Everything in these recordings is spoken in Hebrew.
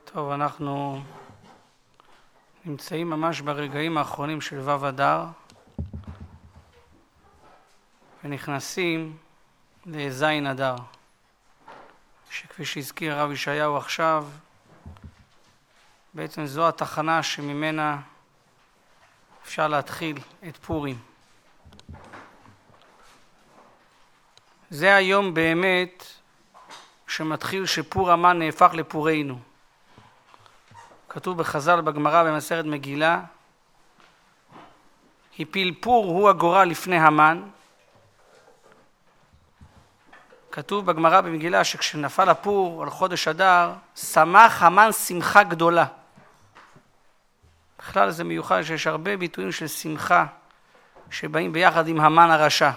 טוב, אנחנו נמצאים ממש ברגעים האחרונים של ו' אדר ונכנסים לז' אדר, שכפי שהזכיר הרב ישעיהו עכשיו, בעצם זו התחנה שממנה אפשר להתחיל את פורים. זה היום באמת שמתחיל שפור המן נהפך לפורנו. כתוב בחז"ל בגמרא במסכת מגילה, הפיל פור הוא הגורל לפני המן. כתוב בגמרא במגילה שכשנפל הפור על חודש אדר, שמח המן שמחה גדולה. בכלל זה מיוחד שיש הרבה ביטויים של שמחה שבאים ביחד עם המן הרשע.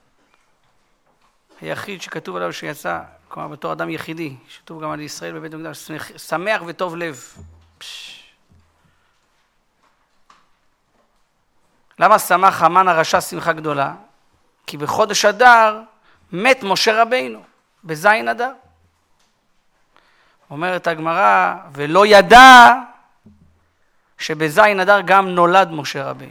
היחיד שכתוב עליו שיצא, כלומר בתור אדם יחידי, שכתוב גם על ישראל בבית המקדש, שמח וטוב לב. למה שמח המן הרשע שמחה גדולה? כי בחודש אדר מת משה רבינו, בז' אדר. אומרת הגמרא, ולא ידע שבז' אדר גם נולד משה רבינו.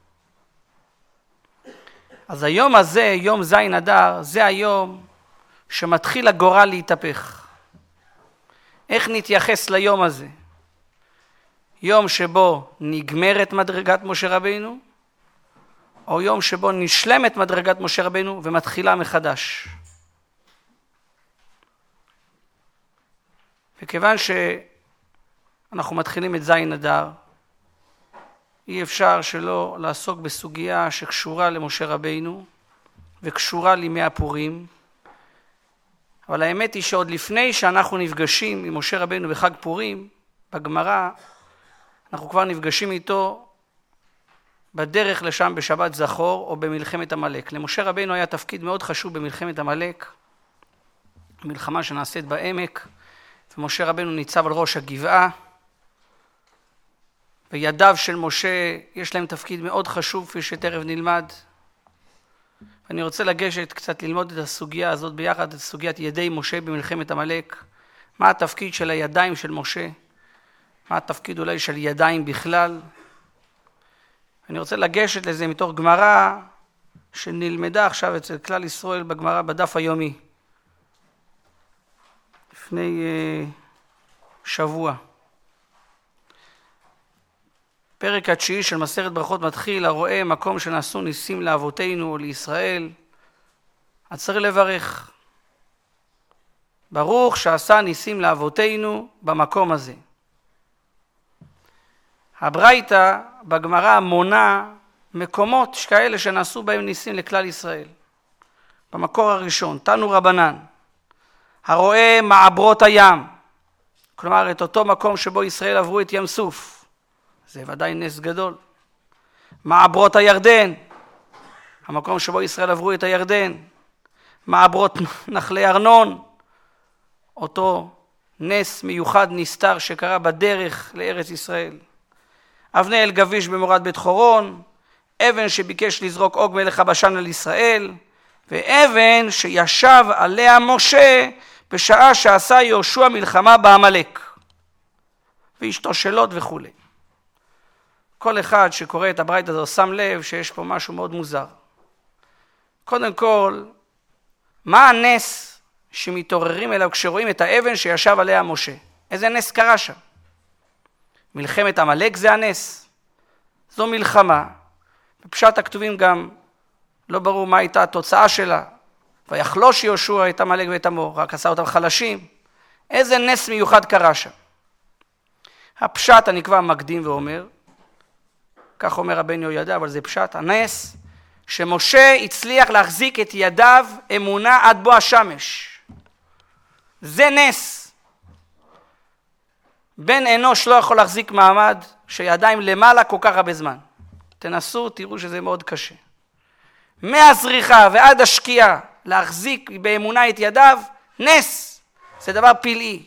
אז היום הזה, יום ז' אדר, זה היום שמתחיל הגורל להתהפך. איך נתייחס ליום הזה? יום שבו נגמרת מדרגת משה רבינו, או יום שבו נשלמת מדרגת משה רבינו ומתחילה מחדש. וכיוון שאנחנו מתחילים את ז' אדר, אי אפשר שלא לעסוק בסוגיה שקשורה למשה רבינו וקשורה לימי הפורים. אבל האמת היא שעוד לפני שאנחנו נפגשים עם משה רבינו בחג פורים, בגמרא, אנחנו כבר נפגשים איתו בדרך לשם בשבת זכור או במלחמת עמלק. למשה רבינו היה תפקיד מאוד חשוב במלחמת עמלק, מלחמה שנעשית בעמק, ומשה רבינו ניצב על ראש הגבעה, וידיו של משה יש להם תפקיד מאוד חשוב, כפי שתכף נלמד. ואני רוצה לגשת קצת ללמוד את הסוגיה הזאת ביחד, את סוגיית ידי משה במלחמת עמלק. מה התפקיד של הידיים של משה? מה התפקיד אולי של ידיים בכלל? אני רוצה לגשת לזה מתוך גמרא שנלמדה עכשיו אצל כלל ישראל בגמרא בדף היומי. לפני שבוע. פרק התשיעי של מסכת ברכות מתחיל, הרואה מקום שנעשו ניסים לאבותינו או לישראל, אז צריך לברך. ברוך שעשה ניסים לאבותינו במקום הזה. הברייתא בגמרא מונה מקומות כאלה שנעשו בהם ניסים לכלל ישראל. במקור הראשון, תנו רבנן, הרואה מעברות הים, כלומר את אותו מקום שבו ישראל עברו את ים סוף, זה ודאי נס גדול. מעברות הירדן, המקום שבו ישראל עברו את הירדן. מעברות נחלי ארנון, אותו נס מיוחד נסתר שקרה בדרך לארץ ישראל. אבני אל גביש במורד בית חורון, אבן שביקש לזרוק עוג מלך הבשן על ישראל, ואבן שישב עליה משה בשעה שעשה יהושע מלחמה בעמלק, והשתושלות וכו'. כל אחד שקורא את הברייתא הזו שם לב שיש פה משהו מאוד מוזר. קודם כל, מה הנס שמתעוררים אליו כשרואים את האבן שישב עליה משה? איזה נס קרה שם? מלחמת עמלק זה הנס. זו מלחמה. בפשט הכתובים גם לא ברור מה הייתה התוצאה שלה. ויחלוש יהושע את עמלק ואת עמו, רק עשה אותם חלשים. איזה נס מיוחד קרה שם? הפשט אני כבר מקדים ואומר, כך אומר רבנו יהוידע, אבל זה פשט, הנס שמשה הצליח להחזיק את ידיו אמונה עד בוא השמש. זה נס. בן אנוש לא יכול להחזיק מעמד שידיים למעלה כל כך הרבה זמן. תנסו, תראו שזה מאוד קשה. מהזריחה ועד השקיעה להחזיק באמונה את ידיו, נס. זה דבר פלאי.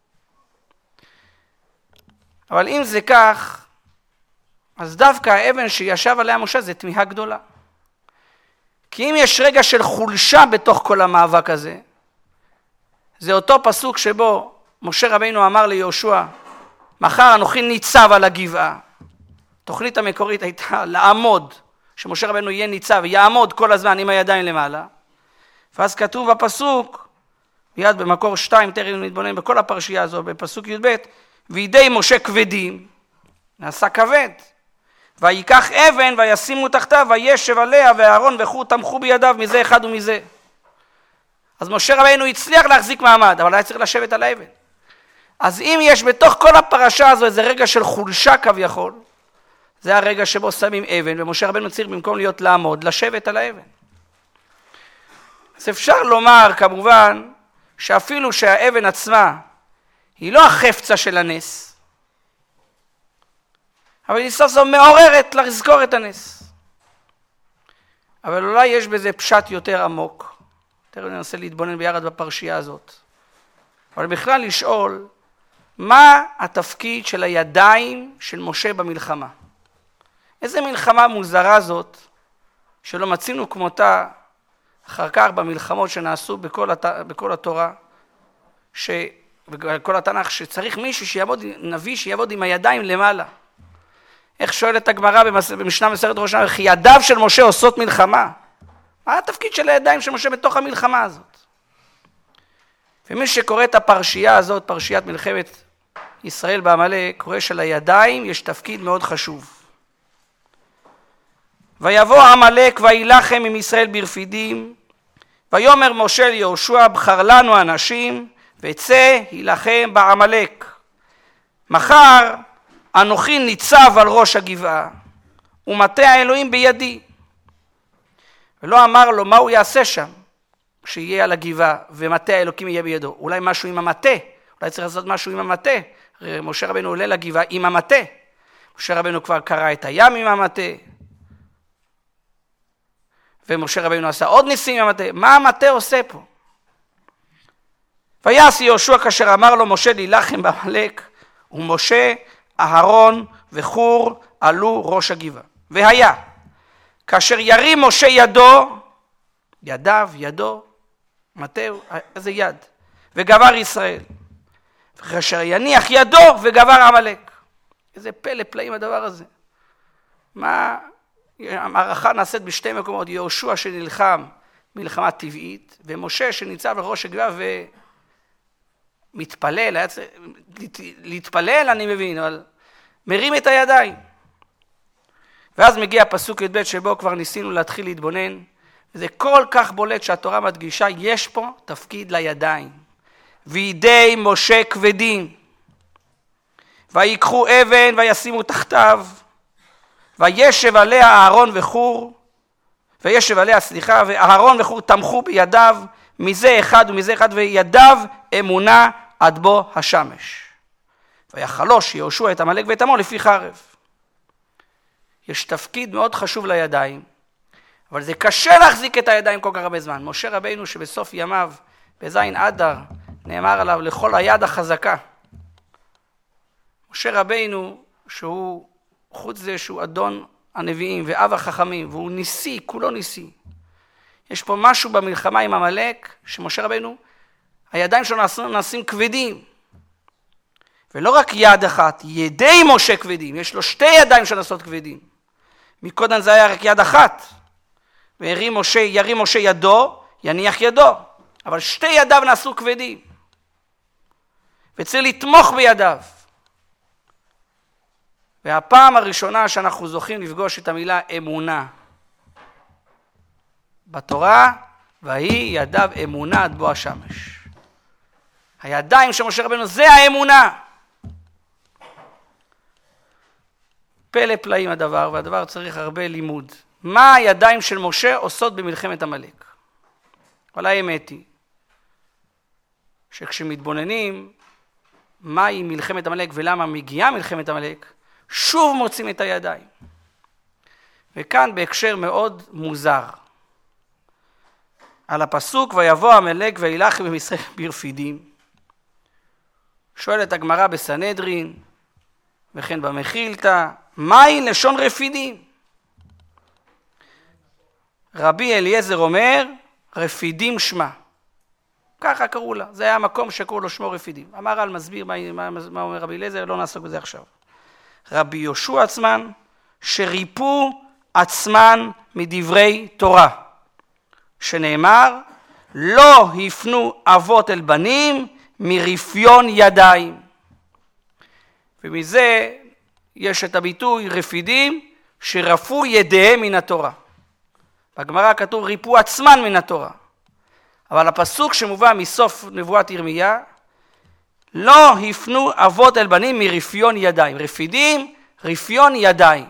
אבל אם זה כך, אז דווקא האבן שישב עליה משה זה תמיהה גדולה. כי אם יש רגע של חולשה בתוך כל המאבק הזה, זה אותו פסוק שבו משה רבינו אמר ליהושע, מחר אנוכי ניצב על הגבעה. התוכנית המקורית הייתה לעמוד, שמשה רבנו יהיה ניצב, יעמוד כל הזמן עם הידיים למעלה. ואז כתוב בפסוק, מיד במקור 2, תכף נתבונן בכל הפרשייה הזו, בפסוק י"ב, וידי משה כבדים, נעשה כבד, ויקח אבן וישימו תחתיו, וישב עליה, ואהרון וחור תמכו בידיו מזה אחד ומזה. אז משה רבנו הצליח להחזיק מעמד, אבל היה צריך לשבת על האבן. אז אם יש בתוך כל הפרשה הזו איזה רגע של חולשה כביכול, זה הרגע שבו שמים אבן, ומשה רבנו צריך במקום להיות לעמוד, לשבת על האבן. אז אפשר לומר כמובן, שאפילו שהאבן עצמה היא לא החפצה של הנס, אבל היא סוף סוף מעוררת לזכור את הנס. אבל אולי יש בזה פשט יותר עמוק. תכף ננסה להתבונן ביחד בפרשייה הזאת. אבל בכלל לשאול, מה התפקיד של הידיים של משה במלחמה? איזה מלחמה מוזרה זאת, שלא מצינו כמותה אחר כך במלחמות שנעשו בכל התורה, בכל התנ"ך, שצריך מישהו שיעבוד, נביא שיעבוד עם הידיים למעלה. איך שואלת הגמרא במשנה מסכת ראש השנה, איך ידיו של משה עושות מלחמה? מה התפקיד של הידיים של משה בתוך המלחמה הזאת? ומי שקורא את הפרשייה הזאת, פרשיית מלחמת ישראל בעמלק, קורא שלידיים יש תפקיד מאוד חשוב. ויבוא עמלק וילחם עם ישראל ברפידים, ויאמר משה ליהושע, בחר לנו אנשים, וצא יילחם בעמלק. מחר אנוכי ניצב על ראש הגבעה, ומטה האלוהים בידי. ולא אמר לו מה הוא יעשה שם, כשיהיה על הגבעה, ומטה האלוקים יהיה בידו. אולי משהו עם המטה, אולי צריך לעשות משהו עם המטה. משה רבנו עולה לגבעה עם המטה. משה רבנו כבר קרא את הים עם המטה. ומשה רבנו עשה עוד ניסים עם המטה. מה המטה עושה פה? ויעש יהושע כאשר אמר לו משה להילחם בעמלק, ומשה, אהרון וחור עלו ראש הגבעה. והיה, כאשר ירים משה ידו, ידיו, ידו, מטהו, איזה יד, וגבר ישראל. וכאשר יניח ידו וגבר עמלק. איזה פלא פלאים הדבר הזה. מה, המערכה נעשית בשתי מקומות, יהושע שנלחם מלחמה טבעית, ומשה שניצב על ראש הגבעה ומתפלל, להתפלל אני מבין, אבל מרים את הידיים. ואז מגיע פסוק י"ב שבו כבר ניסינו להתחיל להתבונן, וזה כל כך בולט שהתורה מדגישה, יש פה תפקיד לידיים. וידי משה כבדים, ויקחו אבן וישימו תחתיו, וישב עליה אהרון וחור, ואהרון וחור תמכו בידיו, מזה אחד ומזה אחד, וידיו אמונה עד בו השמש. ויחלוש יהושע את עמלק ואת עמו לפי חרב. יש תפקיד מאוד חשוב לידיים, אבל זה קשה להחזיק את הידיים כל כך הרבה זמן. משה רבינו שבסוף ימיו, בזין אדר, נאמר עליו לכל היד החזקה. משה רבינו שהוא חוץ זה שהוא אדון הנביאים ואב החכמים, והוא ניסי, כולו ניסי. יש פה משהו במלחמה עם עמלק, שמשה רבינו, הידיים שלו נעשים כבדים. ולא רק יד אחת, ידי משה כבדים, יש לו שתי ידיים שנעשות כבדים. מקודם זה היה רק יד אחת. וירים משה ידו, יניח ידו. אבל שתי ידיו נעשו כבדים. וצריך לתמוך בידיו. והפעם הראשונה שאנחנו זוכים לפגוש את המילה אמונה בתורה, והיא ידיו אמונה עד בוא השמש. הידיים של משה רבנו זה האמונה. פלא פלאים הדבר, והדבר צריך הרבה לימוד. מה הידיים של משה עושות במלחמת עמלק? אבל האמת היא שכשמתבוננים מהי מלחמת עמלק ולמה מגיעה מלחמת עמלק, שוב מוצאים את הידיים. וכאן בהקשר מאוד מוזר. על הפסוק ויבוא עמלק וילחם עם ישראל ברפידים. שואלת הגמרא בסנהדרין וכן במחילתא, מהי לשון רפידים? רבי אליעזר אומר, רפידים שמה. ככה קראו לה. זה היה המקום שקראו לו שמו רפידים. המהר"ל מסביר מה אומר רבי אליעזר, לא נעסוק בזה עכשיו. רבי יהושע עצמן, שריפו עצמן מדברי תורה, שנאמר, לא הפנו אבות אל בנים מרפיון ידיים. ומזה יש את הביטוי רפידים שרפו ידיהם מן התורה. בגמרא כתוב ריפו עצמן מן התורה. אבל הפסוק שמובא מסוף נבואת ירמיה, לא הפנו אבות אל בנים מרפיון ידיים. רפידים, רפיון ידיים.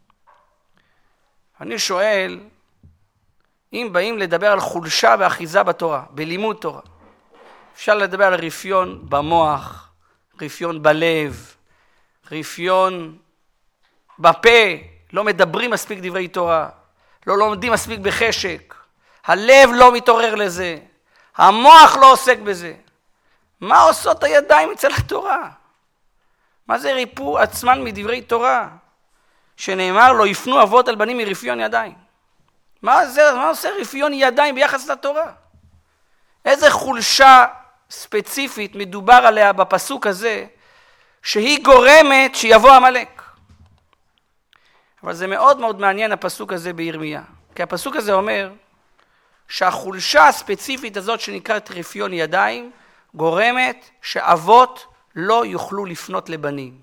אני שואל, אם באים לדבר על חולשה ואחיזה בתורה, בלימוד תורה, אפשר לדבר על רפיון במוח, רפיון בלב, רפיון בפה, לא מדברים מספיק דברי תורה, לא לומדים מספיק בחשק, הלב לא מתעורר לזה, המוח לא עוסק בזה. מה עושות הידיים אצל התורה? מה זה ריפו עצמן מדברי תורה? שנאמר לא יפנו אבות על בנים מרפיון ידיים. מה עושה רפיון ידיים ביחס לתורה? איזה חולשה ספציפית מדובר עליה בפסוק הזה, שהיא גורמת שיבוא עמלק. אבל זה מאוד מאוד מעניין הפסוק הזה בירמיה. כי הפסוק הזה אומר שהחולשה הספציפית הזאת שנקראת רפיון ידיים, גורמת שאבות לא יוכלו לפנות לבנים.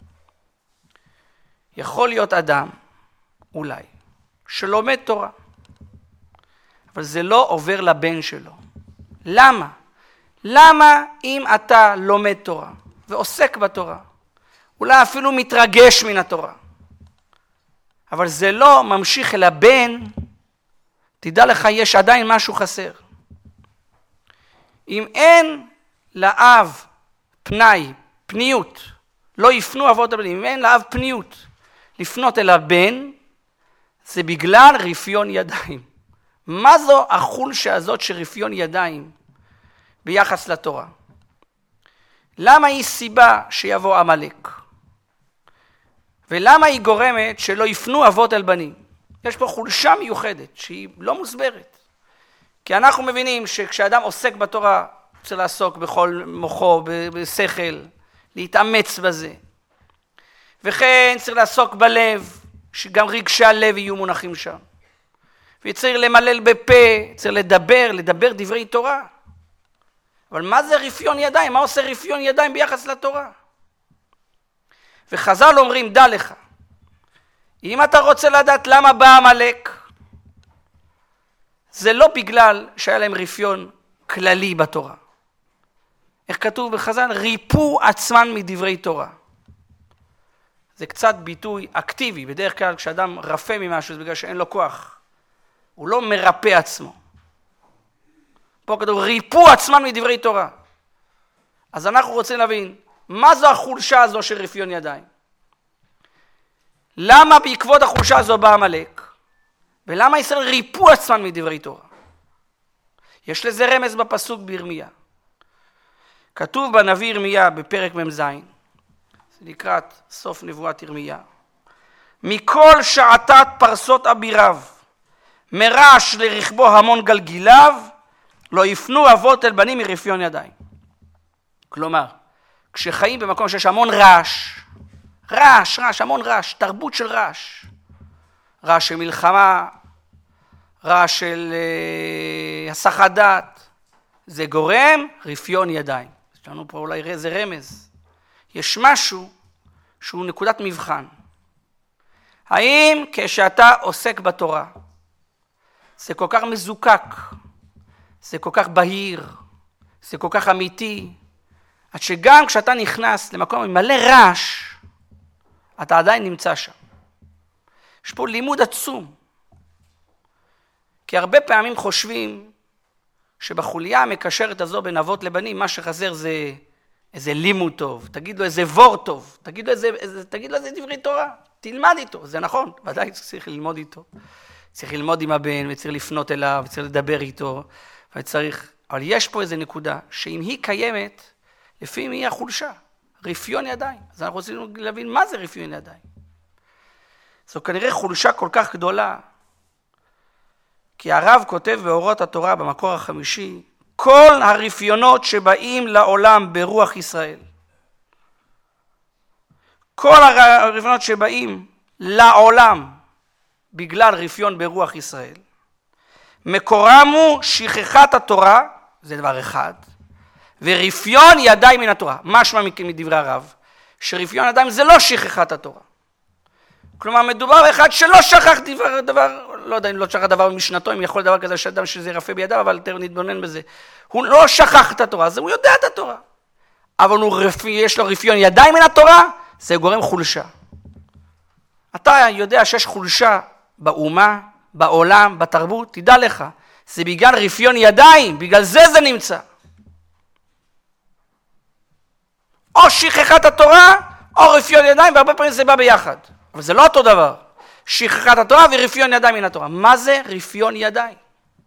יכול להיות אדם, אולי, שלומד תורה, אבל זה לא עובר לבן שלו. למה? למה אם אתה לומד תורה ועוסק בתורה, אולי אפילו מתרגש מן התורה, אבל זה לא ממשיך אל הבן, תדע לך, יש עדיין משהו חסר. אם אין לאב פניות, לא יפנו אבות הבנים, אם אין לאב פניות לפנות אל הבן, זה בגלל רפיון ידיים. מה זו החולשה הזאת של רפיון ידיים ביחס לתורה? למה היא סיבה שיבוא עמלק? ולמה היא גורמת שלא יפנו אבות אל בנים? יש פה חולשה מיוחדת שהיא לא מוסברת. כי אנחנו מבינים שכשאדם עוסק בתורה, צריך לעסוק בכל מוחו, בשכל, להתאמץ בזה. וכן צריך לעסוק בלב, שגם רגשי הלב יהיו מונחים שם. וצריך למלל בפה, צריך לדבר דברי תורה. אבל מה זה רפיון ידיים? מה עושה רפיון ידיים ביחס לתורה? וחז"ל אומרים, דע לך, אם אתה רוצה לדעת למה בא עמלק, זה לא בגלל שהיה להם רפיון כללי בתורה. איך כתוב בחז"ל? ריפו עצמן מדברי תורה. זה קצת ביטוי אקטיבי. בדרך כלל כשאדם רפה ממשהו, זה בגלל שאין לו כוח. הוא לא מרפא עצמו. פה כתוב, ריפו עצמן מדברי תורה. אז אנחנו רוצים להבין, מה זו החולשה הזו של רפיון ידיים? למה בעקבות החולשה הזו בא עמלק? ולמה ישראל ריפו עצמן מדברי תורה? יש לזה רמז בפסוק בירמיה. כתוב בנביא ירמיה בפרק מ"ז, זה לקראת סוף נבואת ירמיה. מכל שעתת פרסות אביריו, מרעש לרכבו המון גלגיליו, לא יפנו אבות אל בנים מרפיון ידיים. כלומר, כשחיים במקום שיש המון רעש, המון רעש, תרבות של רעש. רעש של מלחמה, רעש של הסחת דעת, זה גורם רפיון ידיים. יש לנו פה אולי איזה רמז. יש משהו שהוא נקודת מבחן. האם כשאתה עוסק בתורה, זה כל כך מזוקק, זה כל כך בהיר, זה כל כך אמיתי, עד שגם כשאתה נכנס למקום עם מלא רעש, אתה עדיין נמצא שם. יש פה לימוד עצום. כי הרבה פעמים חושבים שבחוליה המקשרת הזו בין אבות לבנים, מה שחסר זה איזה לימוד טוב, תגיד לו איזה וור טוב, תגיד לו איזה דברי תורה, תלמד איתו, זה נכון, ודאי צריך ללמוד איתו. צריך ללמוד עם הבן, וצריך לפנות אליו, וצריך לדבר איתו, אבל יש פה איזה נקודה, שאם היא קיימת, לפעמים היא החולשה, רפיון ידיים. אז אנחנו רוצים להבין מה זה רפיון ידיים. זו כנראה חולשה כל כך גדולה, כי הרב כותב באורות התורה במקור החמישי, כל הרפיונות שבאים לעולם ברוח ישראל, כל הרפיונות שבאים לעולם בגלל רפיון ברוח ישראל, מקורם הוא שכחת התורה, זה דבר אחד, ורפיון ידיים מן התורה. משמע מדברי הרב, שרפיון ידיים זה לא שכחת התורה. כלומר, מדובר באחד שלא שכח דבר, לא יודע אם לא שכח דבר משנתו, אם יכול דבר כזה שאדם שזה רפה בידיו, אבל תכף נתבונן בזה. הוא לא שכח את התורה, אז הוא יודע את התורה. אבל יש לו רפיון ידיים מן התורה, זה גורם חולשה. אתה יודע שיש חולשה באומה, בעולם, בתרבות, תדע לך, זה בגלל רפיון ידיים, בגלל זה נמצא. או שכחת התורה, או רפיון ידיים, והרבה פעמים זה בא ביחד. אבל זה לא אותו דבר. שכחת התורה ורפיון ידיים מן התורה. מה זה רפיון ידיים?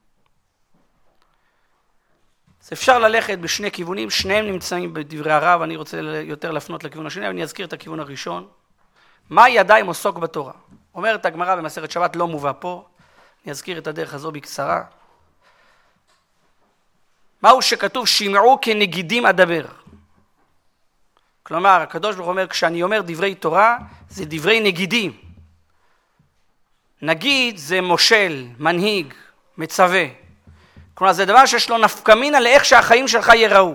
אז אפשר ללכת בשני כיוונים, שניהם נמצאים בדברי הרב, אני רוצה יותר לפנות לכיוון השני, אבל אני אזכיר את הכיוון הראשון. מה ידיים עוסק בתורה? אומרת הגמרא במסכת שבת, לא מובא פה, אני אזכיר את הדרך הזו בקצרה. מהו שכתוב שמעו כנגידים אדבר? כלומר, הקדוש ברוך הוא אומר, כשאני אומר דברי תורה, זה דברי נגידים. נגיד זה מושל, מנהיג, מצווה. כלומר, זה דבר שיש לו נפקא מינה לאיך שהחיים שלך יראו.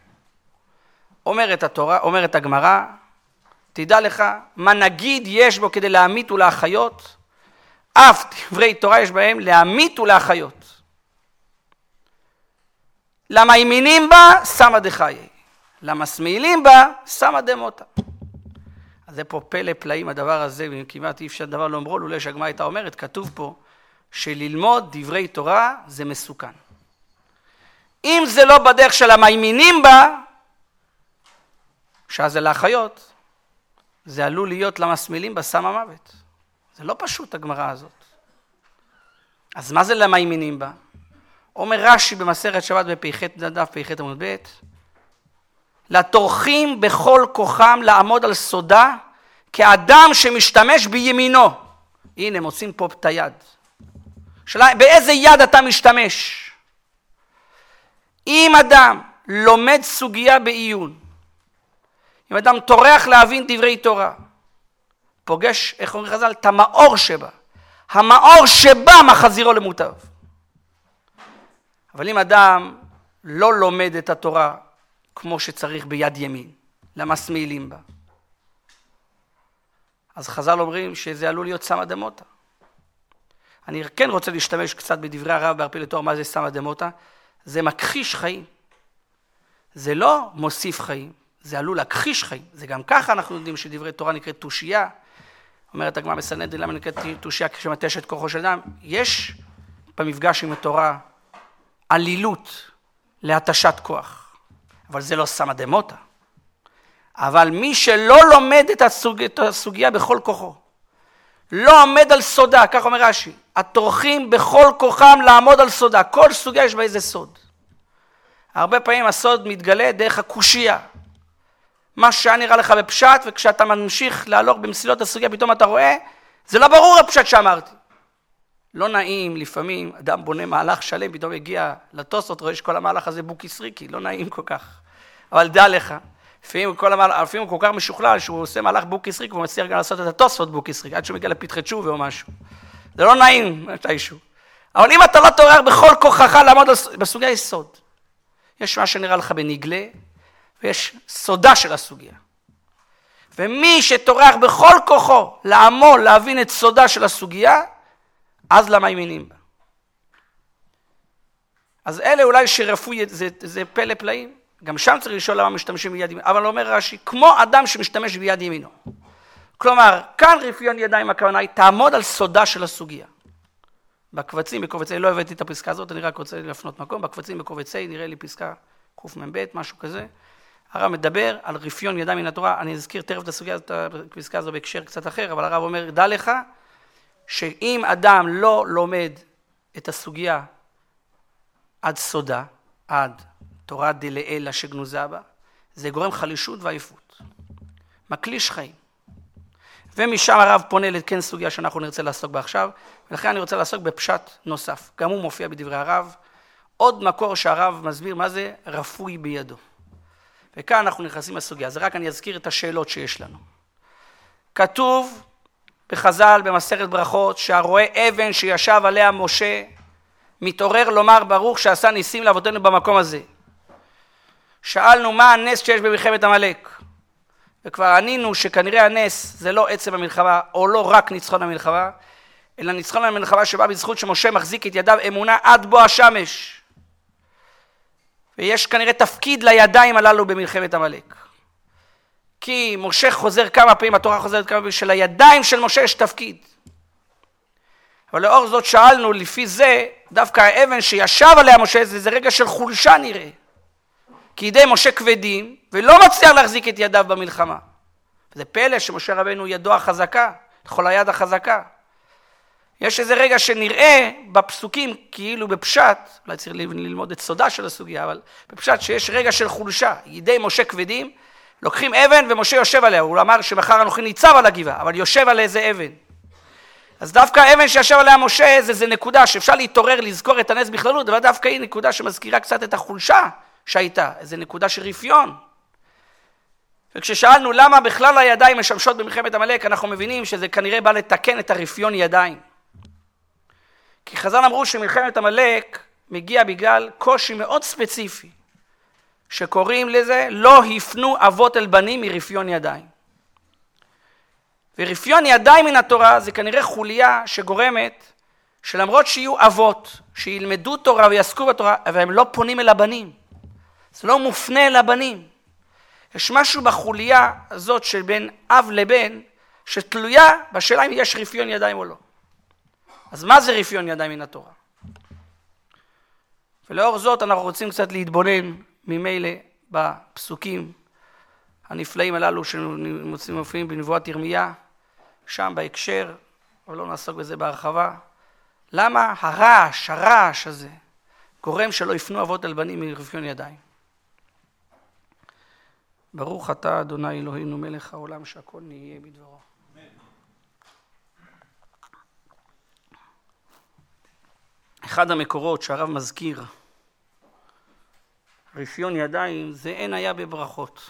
אומרת התורה, אומרת הגמרא, תדע לך, מה נגיד יש בו כדי להמית ולהחיות, אף דברי תורה יש בהם להמית ולהחיות. למה ימינים בה, שמה דחיי. למה שמאלים בה, שמה דמותה. אז זה פה פלא פלאים הדבר הזה, וכמעט אי אפשר דבר לא אמרו, לולא שהגמרא הייתה אומרת, כתוב פה, שללמוד דברי תורה זה מסוכן. אם זה לא בדרך של המאמינים בה, שזה להחיות, זה עלול להיות למסמילים בסם המוות. זה לא פשוט הגמרא הזאת. אז מה זה למאמינים בה? אומר רש"י במסכת שבת בפ"ח דף פ"ח עמוד ב', לטורחים בכל כוחם לעמוד על סודה, כאדם שמשתמש בימינו. הנה, מוצאים פה את היד. באיזה יד אתה משתמש? אם אדם לומד סוגיה בעיון, אם אדם טורח להבין דברי תורה, פוגש, איך אומרים חז"ל, את המאור שבה. המאור שבה מחזירו למוטב. אבל אם אדם לא לומד את התורה כמו שצריך ביד ימין, למה שמאלים בה? אז חז"ל אומרים שזה עלול להיות סמא דמותא. אני כן רוצה להשתמש קצת בדברי הרב בערפי לתואר, מה זה סמא דמותא? זה מכחיש חיים. זה לא מוסיף חיים, זה עלול להכחיש חיים. זה גם ככה אנחנו יודעים שדברי תורה נקראת תושייה. אומרת הגמרא בסנהדרין, למה נקראת תושייה כשמתש את כוחו של אדם? יש במפגש עם התורה עלילות להתשת כוח. אבל זה לא סמא דמותא. אבל מי שלא לומד את הסוגיה בכל כוחו, לא עומד על סודה, כך אומר רש"י, הטורחים בכל כוחם לעמוד על סודה, כל סוגיה יש בה איזה סוד. הרבה פעמים הסוד מתגלה דרך הקושייה. מה שהיה נראה לך בפשט, וכשאתה ממשיך להלוך במסילות הסוגיה, פתאום אתה רואה, זה לא ברור הפשט שאמרתי. לא נעים, לפעמים אדם בונה מהלך שלם, פתאום הגיע לתוספות, רואה שכל המהלך הזה בוקי סריקי, לא נעים כל כך. אבל דע לך, לפעמים הוא כל כך משוכלל שהוא עושה מהלך בוקי סריק, והוא מצליח גם לעשות את התוספות בוקי סריק, עד שהוא מגיע לפתחי תשובה או משהו. זה לא נעים מתישהו. אבל אם אתה לא טורח בכל כוחך לעמוד בסוגיה יש סוד. יש מה שנראה לך בנגלה, ויש סודה של הסוגיה. ומי שטורח בכל כוחו לעמוד, להבין את סודה של הסוגיה, אז למה ימינים בה? אז אלה אולי שרפו, זה פלא פלאים. גם שם צריך לשאול למה משתמשים ביד ימינו. אבל אומר רש"י, כמו אדם שמשתמש ביד ימינו. כלומר, כאן רפיון ידיים הכוונה היא, תעמוד על סודה של הסוגיה. בקבצים, בקובצי, לא הבאתי את הפסקה הזאת, אני רק רוצה להפנות מקום. בקבצים, בקובצי, נראה לי פסקה קמ"ב, משהו כזה. הרב מדבר על רפיון ידיים מן התורה. אני אזכיר תכף את הפסקה הזו בהקשר קצת אחר, אבל הרב אומר, דע לך, שאם אדם לא לומד את הסוגיה עד סודה, עד תורה דלעילא שגנוזה בה, זה גורם חלישות ועייפות. מקליש חיים. ומשם הרב פונה לכן סוגיה שאנחנו נרצה לעסוק בה עכשיו, ולכן אני רוצה לעסוק בפשט נוסף. גם הוא מופיע בדברי הרב, עוד מקור שהרב מסביר מה זה רפוי בידו. וכאן אנחנו נכנסים לסוגיה, אז רק אני אזכיר את השאלות שיש לנו. כתוב בחז"ל במסכת ברכות שהרואה אבן שישב עליה משה מתעורר לומר ברוך שעשה ניסים לאבותינו במקום הזה. שאלנו מה הנס שיש במלחמת עמלק, וכבר ענינו שכנראה הנס זה לא עצם המלחמה או לא רק ניצחון המלחמה, אלא ניצחון המלחמה שבא בזכות שמשה מחזיק את ידיו אמונה עד בוא השמש. ויש כנראה תפקיד לידיים הללו במלחמת עמלק. כי משה חוזר כמה פעמים, התורה חוזרת כמה פעמים, שלידיים של משה יש תפקיד. אבל לאור זאת שאלנו, לפי זה, דווקא האבן שישב עליה משה, זה רגע של חולשה נראה. כי ידי משה כבדים, ולא מצליח להחזיק את ידיו במלחמה. וזה פלא שמשה רבנו ידו החזקה, לכל היד החזקה. יש איזה רגע שנראה בפסוקים, כאילו בפשט, אולי צריך ללמוד את סודה של הסוגיה, אבל בפשט שיש רגע של חולשה. ידי משה כבדים, לוקחים אבן ומשה יושב עליה. הוא אמר שמחר אנוכי ניצב על הגבעה, אבל יושב על איזה אבן. אז דווקא האבן שישב עליה משה, זה נקודה שאפשר להתעורר, לזכור את הנס בכללות, אבל דווקא היא נקודה שמזכירה קצת את החולשה שהייתה. איזה נקודה של רפיון. וכששאלנו למה בכלל הידיים משמשות במלחמת עמלק, אנחנו מבינים שזה כנראה בא לתקן את הרפיון ידיים. כי חז"ל אמרו שמלחמת עמלק מגיע בגלל קושי מאוד ספציפי, שקוראים לזה לא הפנו אבות אל בנים מרפיון ידיים. ורפיון ידיים מן התורה זה כנראה חוליה שגורמת שלמרות שיהיו אבות שילמדו תורה ויעסקו בתורה, אבל הם לא פונים אל הבנים. זה לא מופנה אל הבנים. יש משהו בחוליה הזאת שבין אב לבן שתלויה בשאלה אם יש רפיון ידיים או לא. אז מה זה רפיון ידיים מן התורה? ולאור זאת אנחנו רוצים קצת להתבונן ממילא בפסוקים הנפלאים הללו שמופיעים בנבואת ירמיה, שם בהקשר, אבל לא נעסוק בזה בהרחבה. למה הרעש הזה גורם שלא יפנו אבות אל בנים מרפיון ידיים? ברוך אתה אדוני אלוהינו מלך העולם שהכל נהיה בדברו. אחד המקורות שהרב מזכיר, רפיון ידיים, זה אין היה בברכות.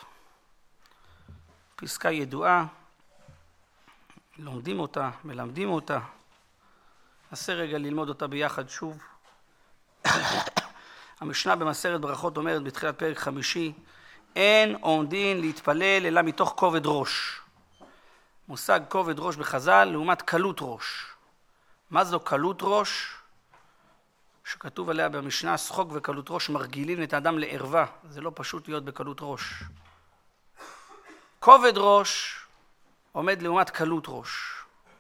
פסקה ידועה, לומדים אותה, מלמדים אותה. נעשה רגע ללמוד אותה ביחד שוב. המשנה במסכת ברכות אומרת בתחילת פרק 5, אין עומדין להתפלל אלא מתוך כובד ראש. מושג כובד ראש בחז"ל לעומת קלות ראש. מה זו קלות ראש? שכתוב עליה במשנה, שחוק וקלות ראש מרגילים את האדם לערווה. זה לא פשוט להיות בקלות ראש. כובד ראש עומד לעומת קלות ראש.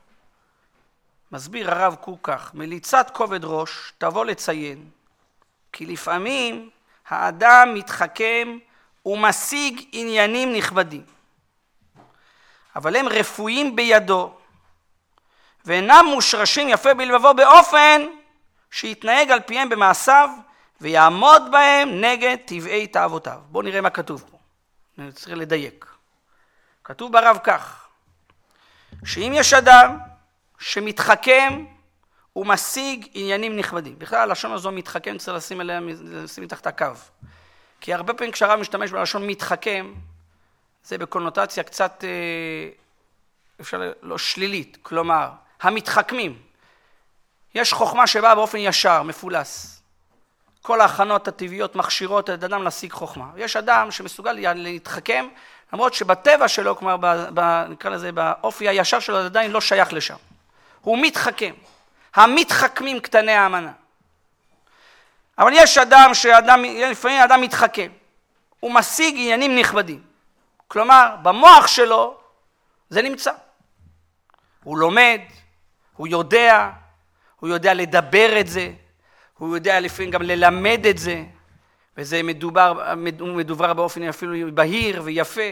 מסביר הרב קוק כך, מליצת כובד ראש תבוא לציין, כי לפעמים האדם מתחכם ומשיג עניינים נכבדים, אבל הם רפויים בידו, ואינם מושרשים יפה בלבבו באופן שיתנהג על פיהם במעשיו, ויעמוד בהם נגד טבעי תאוותיו. בואו נראה מה כתוב פה, אני צריך לדייק. כתוב ברב כך, שאם יש אדם שמתחכם ומשיג עניינים נכבדים, בכלל הלשון הזו מתחכם צריך לשים עליה, לשים מתחת הקו. כי הרבה פעמים כשהרב משתמש בלשון מתחכם, זה בקונוטציה קצת, אפשר לא שלילית, כלומר, המתחכמים. יש חוכמה שבאה באופן ישר, מפולס. כל ההכנות הטבעיות מכשירות את האדם להשיג חוכמה. יש אדם שמסוגל להתחכם, למרות שבטבע שלו, כלומר, נקרא לזה, באופי הישר שלו, עדיין לא שייך לשם. הוא מתחכם. המתחכמים קטני האמנה. אבל יש אדם לפעמים אדם מתחכם. הוא משיג עניינים נכבדים. כלומר, במוח שלו זה נמצא. הוא לומד, הוא יודע לדבר את זה, הוא יודע לפעמים גם ללמד את זה, וזה מדובר באופן אפילו בהיר ויפה.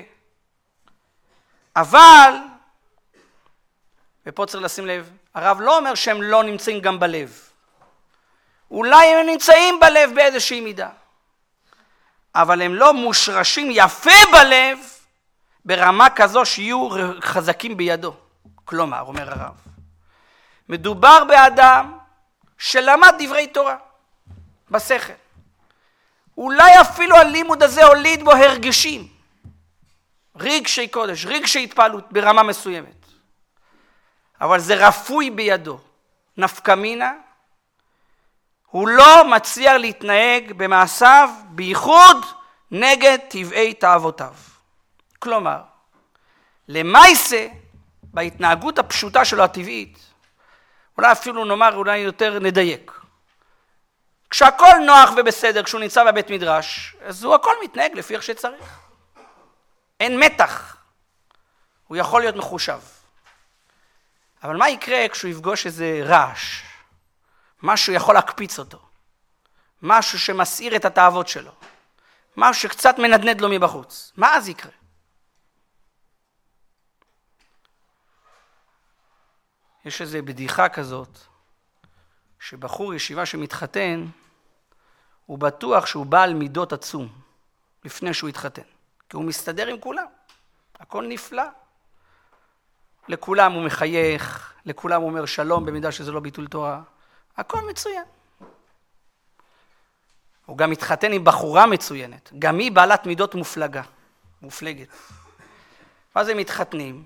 אבל, ופה צריך לשים לב, הרב לא אומר שהם לא נמצאים גם בלב. אולי הם נמצאים בלב באיזושהי מידה, אבל הם לא מושרשים יפה בלב ברמה כזו שיהיו חזקים בידו. כלומר, אומר הרב, מדובר באדם שלמד דברי תורה בשכל. אולי אפילו הלימוד הזה הוליד בו הרגשים, רגשי קודש, רגשי התפעלות ברמה מסוימת. אבל זה רפוי בידו. נפקא מינה, הוא לא מצליח להתנהג במעשיו, בייחוד נגד טבעי תאוותיו. כלומר, למעשה, בהתנהגות הפשוטה שלו הטבעית, אולי אפילו נאמר, אולי יותר נדייק. כשהכל נוח ובסדר, כשהוא נמצא בבית מדרש, אז הוא הכל מתנהג לפי איך שצריך. אין מתח. הוא יכול להיות מחושב. אבל מה יקרה כשהוא יפגוש איזה רעש? משהו יכול להקפיץ אותו. משהו שמסעיר את התאוות שלו. משהו שקצת מנדנד לו מבחוץ. מה אז יקרה? יש איזו בדיחה כזאת, שבחור ישיבה שמתחתן, הוא בטוח שהוא בעל מידות עצום, לפני שהוא יתחתן. כי הוא מסתדר עם כולם. הכל נפלא. לכולם הוא מחייך, לכולם הוא אומר שלום, במידה שזה לא ביטול תורה. הכל מצוין. הוא גם מתחתן עם בחורה מצוינת. גם היא בעלת מידות מופלגת. ואז הם מתחתנים,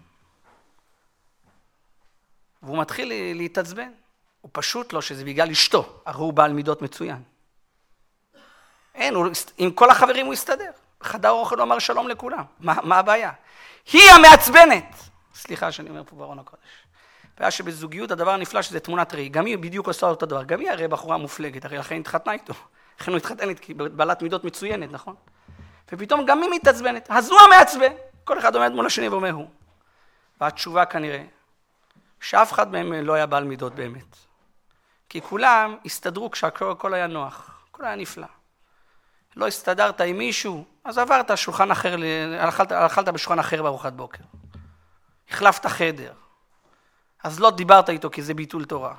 והוא מתחיל להתעצבן. הוא פשוט לא שזה בגלל אשתו, הרי הוא בעל מידות מצוין. אין, עם כל החברים הוא יסתדר. בחדר אוכל הוא אמר שלום לכולם. מה הבעיה? היא המעצבנת. סליחה שאני אומר פה בארון הקודש. בעיה שבזוגיות הדבר הנפלא שזה תמונת ראי. גם היא בדיוק עושה אותו דבר. גם היא הרי בחורה מופלגת, הרי לכן התחתנה איתו. לכן הוא התחתן איתו, כי בעלת מידות מצוינת, נכון? ופתאום גם היא מתעצבנת. אז הוא המעצבן. כל אחד עומד מול השני ואומר הוא. והתשובה כנראה, שאף אחד מהם לא היה בעל מידות באמת. כי כולם הסתדרו כשהכל היה נוח. הכל היה נפלא. לא הסתדרת עם מישהו, אז עברת שולחן אחר, אכלת בשולחן אחר בארוחת בוקר. החלפת חדר. אז לא דיברת איתו כי זה ביטול תורה.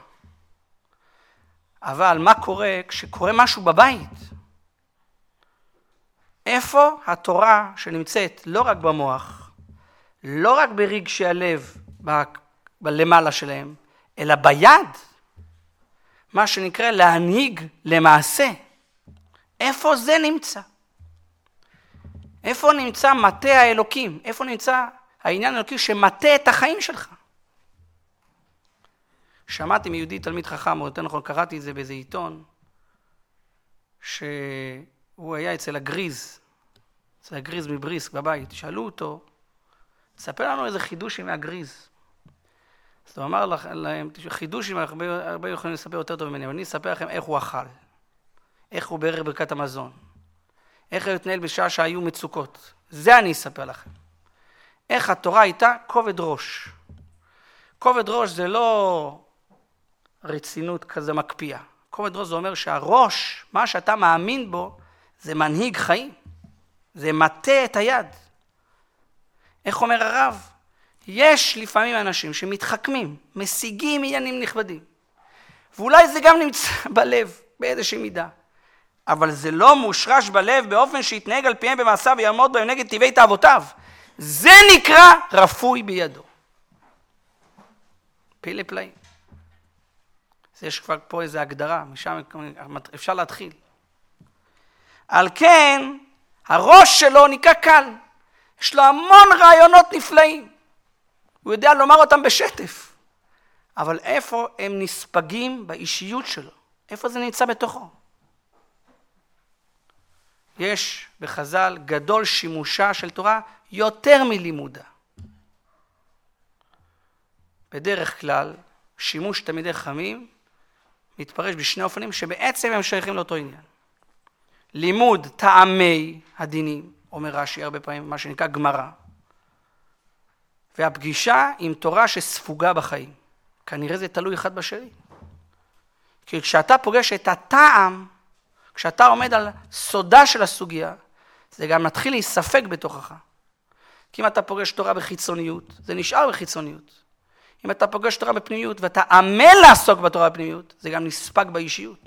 אבל מה קורה כשקורה משהו בבית? איפה התורה שנמצאת לא רק במוח, לא רק ברגשי הלב, בלמעלה שלהם, אלא ביד? מה שנקרא להנהיג למעשה. איפה זה נמצא? איפה נמצא מטה האלוקים? איפה נמצא העניין האלוקי שמטה את החיים שלך? שמעתי מיהודי תלמיד חכם, או יותר נכון קראתי את זה באיזה עיתון, שהוא היה אצל הגריז מבריסק בבית, שאלו אותו, תספר לנו איזה חידושים מהגריז. אז הוא אמר להם, חידושים הרבה יכולים לספר יותר טוב ממני, אבל אני אספר לכם איך הוא אכל, איך הוא בערך ברכת המזון, איך הוא התנהל בשעה שהיו מצוקות. זה אני אספר לכם. איך התורה הייתה כובד ראש. כובד ראש זה לא רצינות כזה מקפיאה. כובד ראש זה אומר שהראש, מה שאתה מאמין בו, זה מנהיג חיים. זה מטה את היד. איך אומר הרב? יש לפעמים אנשים שמתחכמים, משיגים עניינים נכבדים. ואולי זה גם נמצא בלב, באיזושהי מידה. אבל זה לא מושרש בלב באופן שיתנהג על פיהם במעשיו ויעמוד בהם נגד טבעי תאוותיו. זה נקרא רפוי בידו. פלא פלאים. אז יש כבר פה איזו הגדרה, משם אפשר להתחיל. על כן, הראש שלו נקרא קל. יש לו המון רעיונות נפלאים. הוא יודע לומר אותם בשטף. אבל איפה הם נספגים באישיות שלו? איפה זה נמצא בתוכו? יש בחז"ל גדול שימושה של תורה יותר מלימודה. בדרך כלל, שימוש תלמידי חכמים מתפרש בשני אופנים שבעצם הם שייכים לאותו עניין. לימוד טעמי הדינים, אומר רש"י הרבה פעמים, מה שנקרא גמרא, והפגישה עם תורה שספוגה בחיים. כנראה זה תלוי אחד בשני. כי כשאתה פוגש את הטעם, כשאתה עומד על סודה של הסוגיה, זה גם מתחיל להיספק בתוכך. כי אם אתה פוגש תורה בחיצוניות, זה נשאר בחיצוניות. אם אתה פוגש תורה בפנימיות ואתה עמל לעסוק בתורה בפנימיות, זה גם נספק באישיות.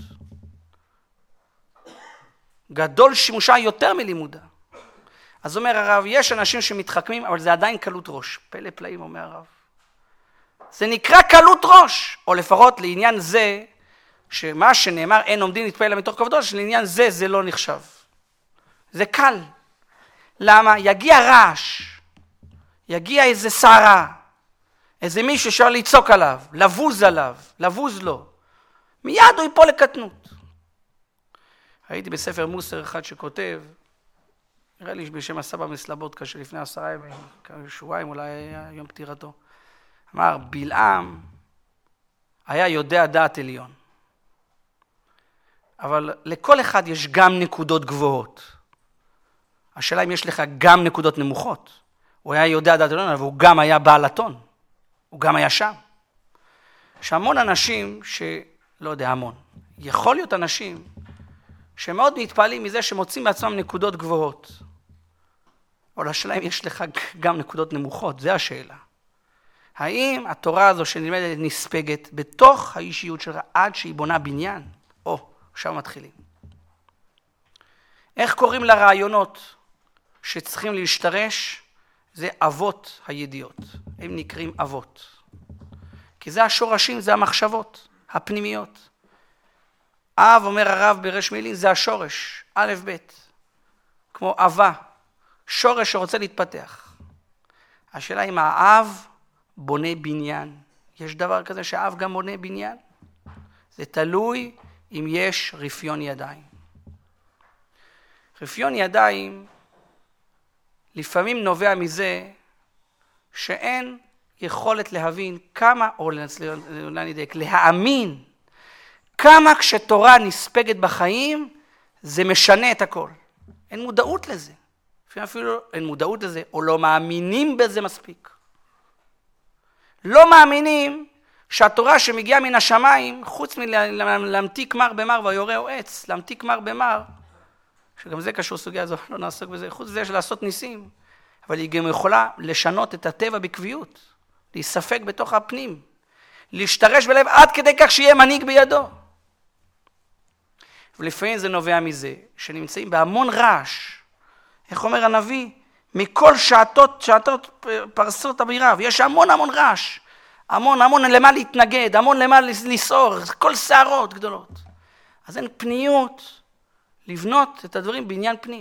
גדול שימושה יותר מלימודה. אז אומר הרב, יש אנשים שמתחכמים, אבל זה עדיין קלות ראש. פלא פלאים, אומר הרב. זה נקרא קלות ראש, או לפחות לעניין זה, שמה שנאמר אין עומדים להתפעל מתוך כבודו, שלעניין זה לא נחשב. זה קל. למה? יגיע רעש, יגיע איזה סערה, איזה מישהו שאפשר לצעוק עליו, לבוז לו. מיד הוא ייפול לקטנות. ראיתי בספר מוסר אחד שכותב, נראה לי בשם הסבא מסלבודקה שלפני 10 ימים, שבועיים אולי היה יום פטירתו. אמר, בלעם היה יודע דעת עליון. אבל לכל אחד יש גם נקודות גבוהות. השאלה אם יש לך גם נקודות נמוכות. הוא היה יודע דעת עליון, אבל הוא גם היה בעל הטון. הוא גם היה שם. יש המון אנשים לא יודע, המון. יכול להיות אנשים שמאוד מתפעלים מזה שמוצאים בעצמם נקודות גבוהות. אבל השאלה אם יש לך גם נקודות נמוכות, זה השאלה. האם התורה הזו שנלמדת נספגת בתוך האישיות שלך עד שהיא בונה בניין? עכשיו מתחילים. איך קוראים לרעיונות שצריכים להשתרש? זה אבות הידיעות. הם נקראים אבות. כי זה השורשים, זה המחשבות הפנימיות. אב, אומר הרב ברש מילין, זה השורש, א' ב', כמו אבה, שורש שרוצה להתפתח. השאלה אם האב בונה בניין. יש דבר כזה שהאב גם בונה בניין? זה תלוי אם יש רפיון ידיים. רפיון ידיים לפעמים נובע מזה שאין יכולת להבין כמה, או להאמין, כמה כשתורה נספגת בחיים, זה משנה את הכל. אין מודעות לזה. אפילו אין מודעות לזה, או לא מאמינים בזה מספיק. לא מאמינים שהתורה שמגיעה מן השמיים, חוץ מלהמתיק מר במר ויורהו עץ, להמתיק מר במר, שגם זה קשור סוגיה הזו, לא נעסוק בזה, חוץ מזה של לעשות ניסים, אבל היא גם יכולה לשנות את הטבע בקביעות, להיספק בתוך הפנים, להשתרש בלב עד כדי כך שיהיה מנהיג בידו. ולפעמים זה נובע מזה, שנמצאים בהמון רעש, איך אומר הנביא? מכל שעתות פרסות אביריו, יש המון רעש, המון למה להתנגד, המון למה לסעור, כל שערות גדולות. אז אין פניות לבנות את הדברים בעניין פנים.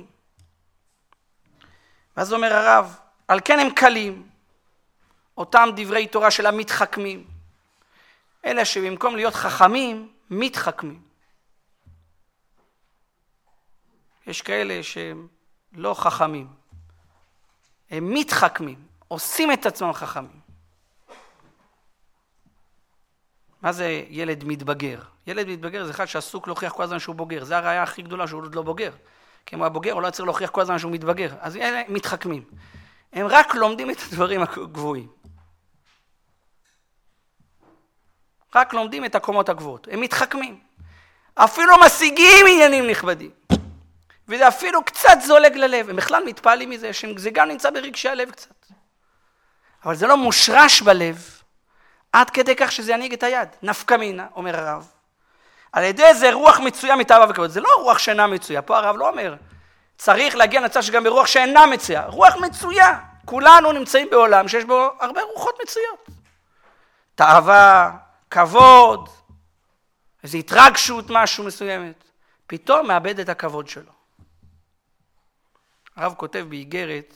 ואז אומר הרב, על כן הם קלים, אותם דברי תורה של המתחכמים, אלה שבמקום להיות חכמים, מתחכמים. יש כאלה שהם לא חכמים, הם מתחכמים, עושים את עצמם חכמים. מה זה ילד מתבגר? ילד מתבגר זה אחד שעסוק להוכיח כל הזמן שהוא בוגר. זה הראיה הכי גדולה שהוא עוד לא בוגר. כי אם הוא הבוגר, הוא לא צריך להוכיח כל הזמן שהוא מתבגר. אז אלה מתחכמים. הם רק לומדים את הדברים הגבוהים. רק לומדים את הקומות הגבוהות. הם מתחכמים. אפילו משיגים עניינים נכבדים. וזה אפילו קצת זולג ללב. הם בכלל מתפעלים מזה, שזה גם נמצא ברגשי הלב קצת. אבל זה לא מושרש בלב. עד כדי כך שזה ינהיג את היד. נפקא מינה, אומר הרב. על ידי זה רוח מצויה מתאווה וכבוד. זה לא רוח שאינה מצויה. פה הרב לא אומר, צריך להגיע למצב שגם ברוח שאינה מצויה. רוח מצויה. כולנו נמצאים בעולם שיש בו הרבה רוחות מצויות. תאווה, כבוד, איזו התרגשות משהו מסוימת. פתאום מאבד את הכבוד שלו. הרב כותב באיגרת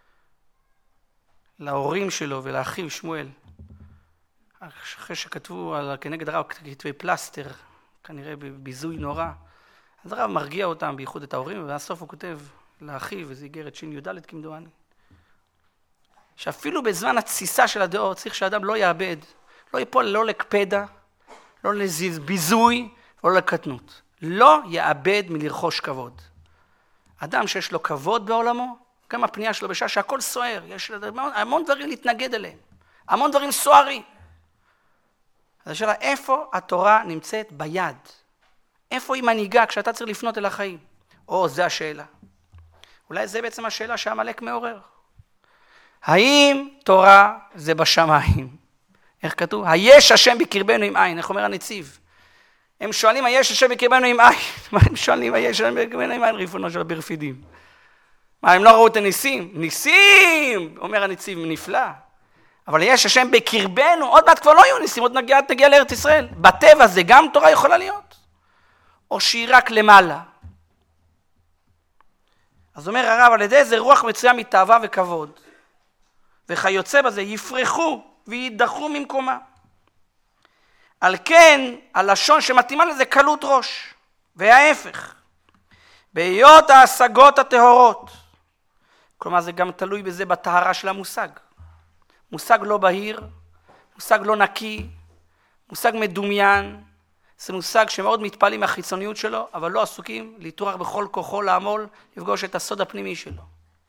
להורים שלו ולאחיו שמואל, אחרי שכתבו כנגד הרב כתבי פלסטר, כנראה בביזוי נורא, אז הרב מרגיע אותם, בייחוד את ההורים, ובסוף הוא כותב לאחיו, וזה איגרת שין י"ד כמדומני, שאפילו בזמן התסיסה של הדעות צריך שהאדם לא יאבד, לא ייפול לא לקפדה, לא לביזוי, לא לקטנות. לא יאבד מלרכוש כבוד. אדם שיש לו כבוד בעולמו, גם הפנייה שלו בשעה שהכל סוער, יש המון דברים להתנגד אליהם, המון דברים סוערים. אז השאלה, איפה התורה נמצאת ביד? איפה היא מנהיגה כשאתה צריך לפנות אל החיים? זה השאלה. אולי זה בעצם השאלה שהמלאק מעורר. האם תורה זה בשמיים? איך כתוב? היש השם בקרבנו עם עין, איך אומר הנציב? הם שואלים, היש השם בקרבנו עם עין. מה הם שואלים, היש השם בקרבנו עם עין, ריפונו של ברפידים? מה, הם לא ראו את הניסים? ניסים! אומר הנציב, נפלא. אבל יש השם בקרבנו, עוד מעט כבר לא יהיו ניסים, עוד נגיע לארץ ישראל. בטבע זה גם תורה יכולה להיות? או שהיא רק למעלה? אז אומר הרב, על ידי זה רוח מצויה מתאווה וכבוד, וכיוצא בזה יפרחו וידחו ממקומה. על כן, הלשון שמתאימה לזה קלות ראש, וההפך. בהיות ההשגות הטהורות, כלומר זה גם תלוי בזה בטהרה של המושג. מושג לא בהיר, מושג לא נקי, מושג מדומיין, זה מושג שמאוד מתפעלים מהחיצוניות שלו, אבל לא עסוקים להתרוח בכל כוחו לעמול, לפגוש את הסוד הפנימי שלו.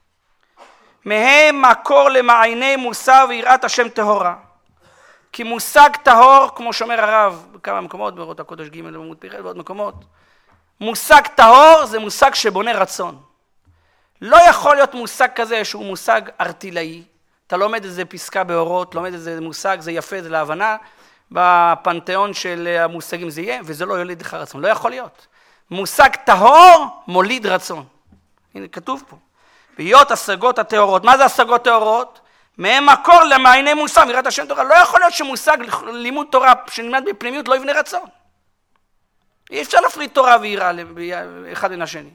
מהם מקור למעייני מוסר ויראת השם טהורה. כי מושג טהור, כמו שאומר הרב בכמה מקומות, באורות הקודש ג' בעמוד פ"ח ועוד מקומות, מושג טהור זה מושג שבונה רצון. לא יכול להיות מושג כזה שהוא מושג ארטילאי, אתה לומד איזה פסקה באורות, לומד איזה מושג, זה יפה, זה להבנה, בפנתיאון של המושגים זה יהיה, וזה לא יוליד לך רצון. לא יכול להיות. מושג טהור מוליד רצון. הנה, כתוב פה. בהיות השגות הטהורות. מה זה השגות טהורות? מהם מקור למעייני מוסר, ויראת השם תורה. לא יכול להיות שמושג לימוד תורה שנלמד בפנימיות לא יבנה רצון. אי אפשר להפריד תורה ויראה אחד בין השני.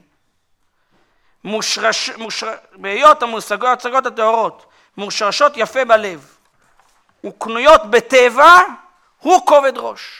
בהיות ההשגות הטהורות, מושרשות יפה בלב, וקנויות בטבע, הוא כובד ראש.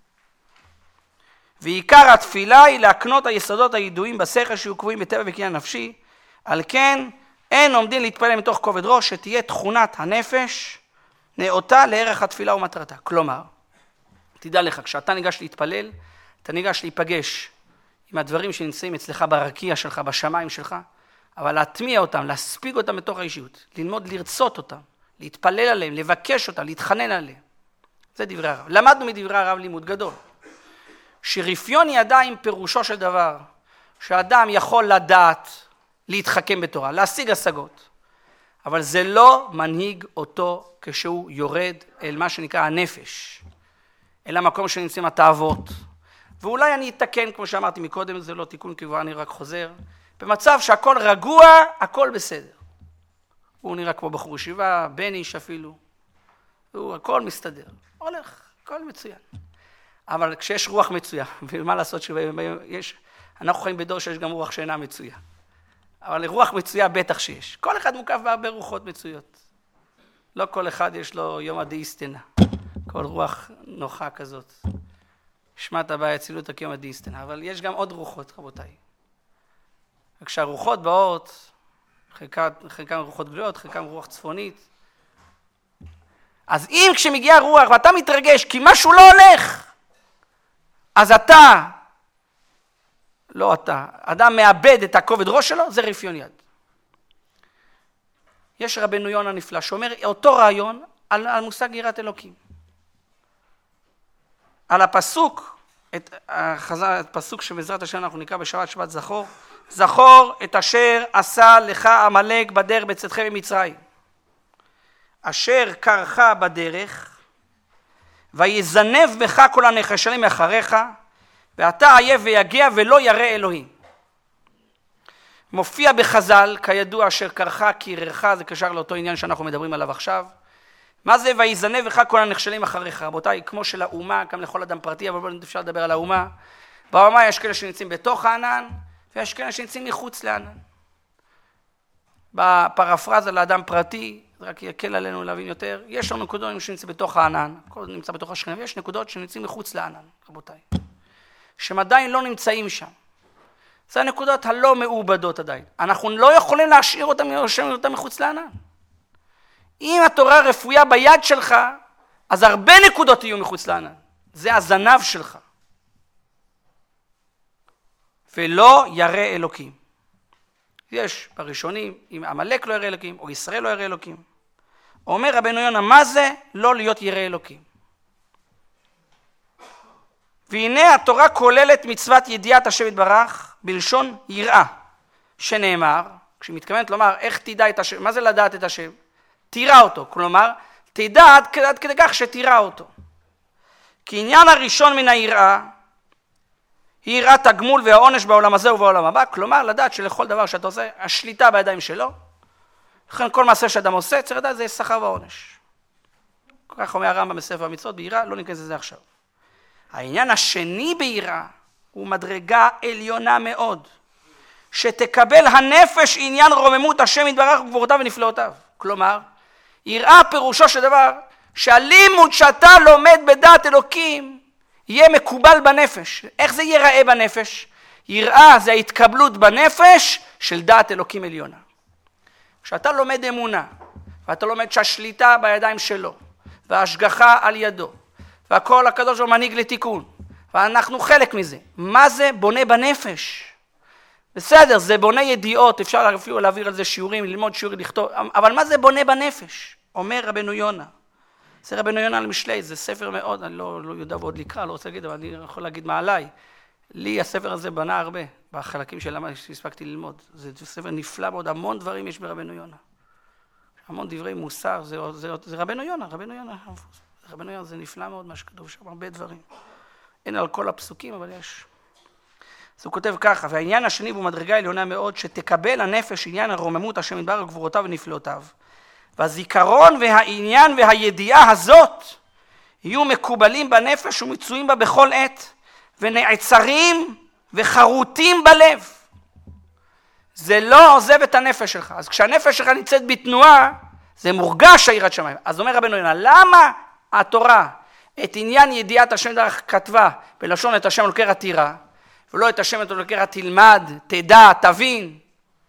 ועיקר התפילה היא להקנות היסודות הידועים בשכל שיהיו קבועים בטבע וקניין נפשי, על כן אין עומדים להתפלל מתוך כובד ראש, שתהיה תכונת הנפש נאותה לערך התפילה ומטרתה. כלומר, תדע לך, כשאתה ניגש להתפלל, אתה ניגש להיפגש עם הדברים שנמצאים אצלך ברקיע שלך, בשמיים שלך, אבל להטמיע אותם, להספיג אותם בתוך האישיות, ללמוד לרצות אותם, להתפלל עליהם, לבקש אותם, להתחנן עליהם. זה דברי הרב. למדנו מדברי הרב לימוד גדול. שרפיון ידיים פירושו של דבר, שאדם יכול לדעת, להתחכם בתורה, להשיג השגות, אבל זה לא מנהיג אותו כשהוא יורד אל מה שנקרא הנפש, אל המקום שנמצאים התאוות. ואולי אני אתקן, כמו שאמרתי מקודם, זה לא תיקון כי כבר אני רק חוזר, במצב שהכל רגוע, הכל בסדר. הוא נראה כמו בחור ישיבה, בן איש אפילו, הכל מסתדר, הולך, הכל מצוין. אבל כשיש רוח מצויה, ומה לעשות אנחנו חיים בדור שיש גם רוח שאינה מצויה. אבל רוח מצויה בטח שיש. כל אחד מוקף בהרבה רוחות מצויות. לא כל אחד יש לו יום הדאיסטנה. כל רוח נוחה כזאת. שמעת הבא יצילו כיום הדאיסטנה. אבל יש גם עוד רוחות, רבותיי. וכשהרוחות באות, חלקם רוחות גלויות, חלקם רוח צפונית. אז אם כשמגיעה רוח ואתה מתרגש כי משהו לא הולך, אז אדם מאבד את הכובד ראש שלו, זה רפיון יד. יש רבנו יונה נפלא שאומר אותו רעיון על מושג יראת אלוקים. על הפסוק, הפסוק שבעזרת השם אנחנו נקרא בשבת שבת זכור, זכור את אשר עשה לך עמלק בדרך בצאתכם ממצרים. אשר קרך בדרך, ויזנב בך כל הנחשלים מאחריך, ואתה עייף ויגע ולא ירא אלוהים. מופיע בחז"ל, כידוע, אשר קרך קיררך, זה קשר לאותו עניין שאנחנו מדברים עליו עכשיו. מה זה ויזנב בך כל הנחשלים אחריך? רבותיי, כמו של האומה, גם לכל אדם פרטי, אבל לא אפשר לדבר על האומה. באומה יש כאלה שנמצאים בתוך הענן, ויש כאלה שנמצאים מחוץ לענן. בפרפרזה לאדם פרטי, זה רק יקל עלינו להבין יותר, יש לנו נקודות שנמצאים בתוך הענן, הכל נמצא בתוך השכינה, ויש נקודות שנמצאים מחוץ לענן, רבותיי. שהם עדיין לא נמצאים שם. זה הנקודות הלא מעובדות עדיין. אנחנו לא יכולים להשאיר אותם מחוץ לענן. אם התורה רפויה ביד שלך, אז הרבה נקודות יהיו מחוץ לענן. זה הזנב שלך. ולא ירא אלוקים. יש בראשונים, אם עמלק לא ירא אלוקים, או ישראל לא ירא אלוקים. אומר רבנו יונה, מה זה לא להיות ירא אלוקים? והנה התורה כוללת מצוות ידיעת השם יתברך בלשון יראה, שנאמר, כשמתכוונת לומר איך תדע את השם, מה זה לדעת את השם? תראה אותו, כלומר, תדע עד כדי כך שתראה אותו. כי עניין הראשון מן היראה, היא יראת הגמול והעונש בעולם הזה ובעולם הבא, כלומר לדעת שלכל דבר שאתה עושה, השליטה בידיים שלו, לכן כל מעשה שאדם עושה, צריך לדעת זה שכר ועונש. כך אומר הרמב"ם בספר המצוות, ביראה, לא ניכנס לזה עכשיו. העניין השני ביראה הוא מדרגה עליונה מאוד, שתקבל הנפש עניין רוממות השם יתברך וגבורותיו ונפלאותיו. כלומר, יראה פירושו של דבר שהלימוד שאתה לומד בדעת אלוקים יהיה מקובל בנפש. איך זה ייראה בנפש? יראה זה ההתקבלות בנפש של דעת אלוקים עליונה. כשאתה לומד אמונה, ואתה לומד שהשליטה בידיים שלו, וההשגחה על ידו, והכל הקדוש הוא מנהיג לתיקון, ואנחנו חלק מזה. מה זה בונה בנפש? בסדר, זה בונה ידיעות, אפשר אפילו להעביר על זה שיעורים, ללמוד שיעורים, לכתוב, אבל מה זה בונה בנפש? אומר רבנו יונה. זה רבנו יונה על משלי, זה ספר מאוד, אני לא יודע ועוד לקרוא, לא רוצה להגיד, אבל אני יכול להגיד מה עליי. לי הספר הזה בנה הרבה, בחלקים שהספקתי ללמוד. זה ספר נפלא מאוד, המון דברים יש ברבנו יונה. המון דברי מוסר, זה רבנו יונה, רבנו יונה זה נפלא מאוד מה שכתוב שם, הרבה דברים. אין על כל הפסוקים, אבל יש. אז הוא כותב ככה, והעניין השני הוא מדרגה עליונה מאוד, שתקבל הנפש עניין הרוממות השם יתברך וגבורותיו ונפלאותיו. והזיכרון והעניין והידיעה הזאת יהיו מקובלים בנפש ומצויים בה בכל עת, ונעצרים וחרוטים בלב. זה לא עוזב את הנפש שלך. אז כשהנפש שלך נמצאת בתנועה, זה מורגש היראת שמיים. אז אומר רבנו יונה, למה התורה את עניין ידיעת השם יתברך כתבה בלשון את השם אלוקי התירה, ולא את השם אלוקי תלמד, תדע, תבין?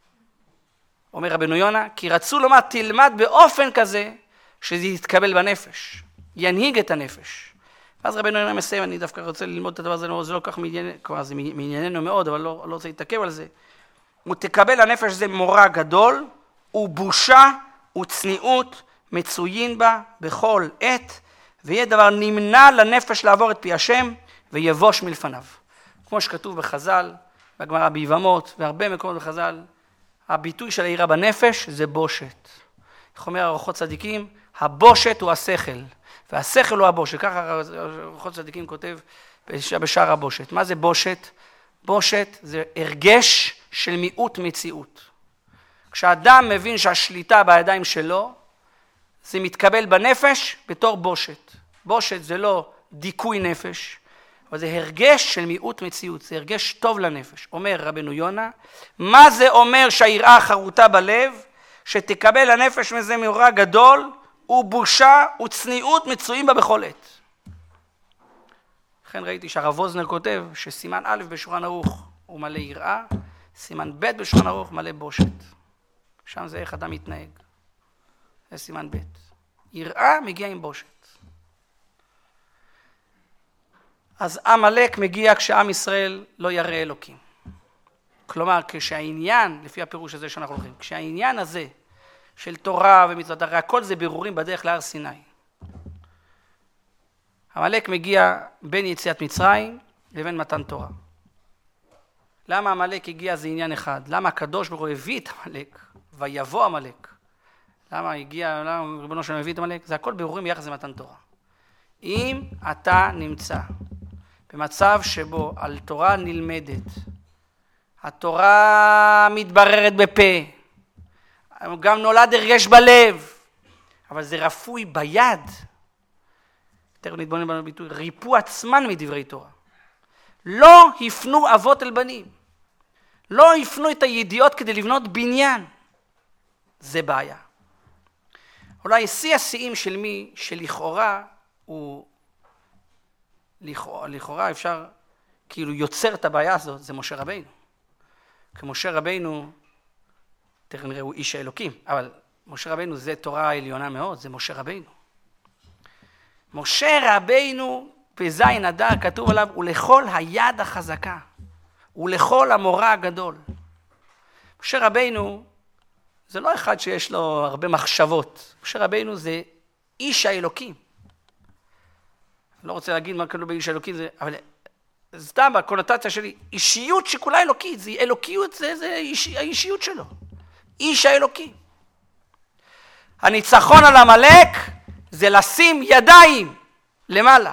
אומר רבנו יונה, כי רצו לומר תלמד באופן כזה שזה יתקבל בנפש, ינהיג את הנפש. ואז רבנו יונה מסיים, אני דווקא רוצה ללמוד את הדבר הזה, זה לא כך מענייננו מאוד, אבל לא רוצה להתעכב על זה. הוא תקבל הנפש זה מורא גדול, ובושה וצניעות מצויים בה בכל עת, ויהיה דבר נמנע לנפש לעבור את פי השם, ויבוש מלפניו. כמו שכתוב בחז"ל, בגמרא ביבמות, והרבה מקומות בחז"ל, הביטוי של היראה בנפש זה בושת. איך אומר ארוחות צדיקים? הבושת הוא השכל, והשכל הוא הבושת. ככה ארוחות צדיקים כותב בשער הבושת. מה זה בושת? בושת זה הרגש של מיעוט מציאות. כשאדם מבין שהשליטה בידיים שלו, זה מתקבל בנפש בתור בושת. בושת זה לא דיכוי נפש, אבל זה הרגש של מיעוט מציאות, זה הרגש טוב לנפש. אומר רבנו יונה, מה זה אומר שהיראה חרוטה בלב? שתקבל הנפש מזה מאורע גדול, ובושה וצניעות מצויים בה בכל עת. לכן ראיתי שהרב ווזנר כותב שסימן א' בשולחן ערוך הוא מלא יראה, סימן ב' בשולחן ערוך מלא בושת. שם זה איך אדם מתנהג. זה סימן ב'. יראה מגיע עם בושת. אז עמלק מגיע כשעם ישראל לא ירא אלוקים. כלומר, כשהעניין, לפי הפירוש הזה שאנחנו הולכים, כשהעניין הזה של תורה ומצוות, הרי הכל זה בירורים בדרך להר סיני. עמלק מגיע בין יציאת מצרים לבין מתן תורה. למה עמלק הגיע זה עניין אחד? למה הקדוש ברוך הוא הביא את עמלק ויבוא עמלק? למה ריבונו שלנו הביא את עמלק? זה הכל בירורים ביחס למתן תורה. אם אתה נמצא במצב שבו על תורה נלמדת, התורה מתבררת בפה, גם נולד הרגש בלב, אבל זה רפוי ביד, תכף נתבונן בביטוי, ריפו עצמן מדברי תורה. לא הפנו אבות אל בנים, לא הפנו את הידיעות כדי לבנות בניין, זה בעיה. אולי שיא השיאים של מי שלכאורה הוא, לכאורה אפשר כאילו יוצר את הבעיה הזאת, זה משה רבינו. כי משה רבינו, תכף נראה, הוא איש האלוקים, אבל משה רבינו זה תורה עליונה מאוד, זה משה רבינו. משה רבינו בזין הדר כתוב עליו, ולכל היד החזקה, ולכל המורא הגדול. משה רבינו זה לא אחד שיש לו הרבה מחשבות, משה רבינו זה איש האלוקים. אני לא רוצה להגיד מה כתוב באיש האלוקים, אבל סתם בקונוטציה שלי, אישיות שכולה אלוקית, זה אלוקיות, זה האישיות שלו. איש האלוקים. הניצחון על עמלק זה לשים ידיים למעלה.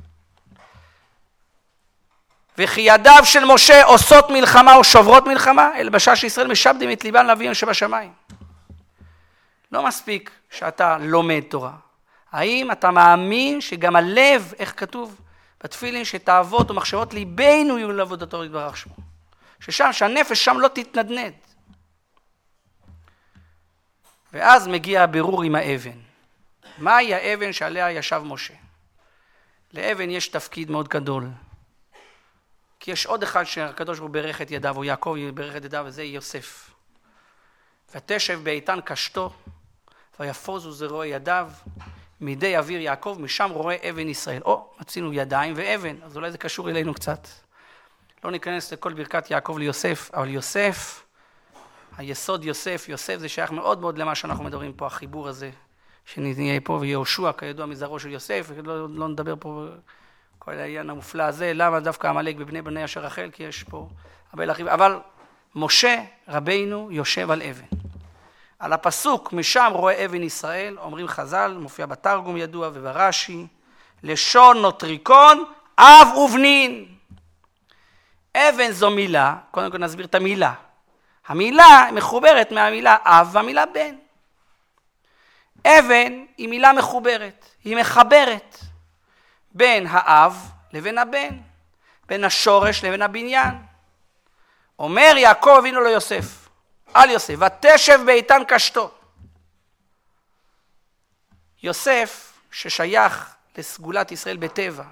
וכי ידיו של משה עושות מלחמה או שוברות מלחמה, אלא בשעה שישראל משעבדים את ליבם לאביהם שבשמיים. לא מספיק שאתה לומד תורה. האם אתה מאמין שגם הלב, איך כתוב בתפילין, שתאוות ומחשבות ליבנו יהיו לעבודתו יתברך שמו. שהנפש שם לא תתנדנד. ואז מגיע הבירור עם האבן. מהי האבן שעליה ישב משה? לאבן יש תפקיד מאוד גדול. כי יש עוד אחד שהקדוש ברוך הוא ברך את ידיו, או יעקב ברך את ידיו, וזה יוסף. ותשב באיתן קשתו, ויפוזו זרועי ידיו, מידי אוויר יעקב, משם רואה אבן ישראל. מצינו ידיים ואבן, אז אולי זה קשור אלינו קצת. לא ניכנס לכל ברכת יעקב ליוסף, אבל יוסף, היסוד יוסף זה שייך מאוד מאוד למה שאנחנו מדברים פה, החיבור הזה, שנהיה פה, ויהושע כידוע מזרעו של יוסף, לא נדבר פה כל העניין המופלא הזה, למה דווקא עמלק בבני אשר רחל, כי יש פה הרבה להרחיב, אבל משה רבינו יושב על אבן. על הפסוק משם רואה אבן ישראל, אומרים חז"ל, מופיע בתרגום ידוע וברש"י, לשון נוטריקון אב ובנין. אבן זו מילה, קודם כל נסביר את המילה. המילה מחוברת מהמילה אב והמילה בן. אבן היא מילה מחוברת, היא מחברת בין האב לבין הבן, בין השורש לבין הבניין. אומר יעקב אבינו ליוסף, על יוסף, ותשב באיתן קשתו. יוסף ששייך לסגולת ישראל בטבע,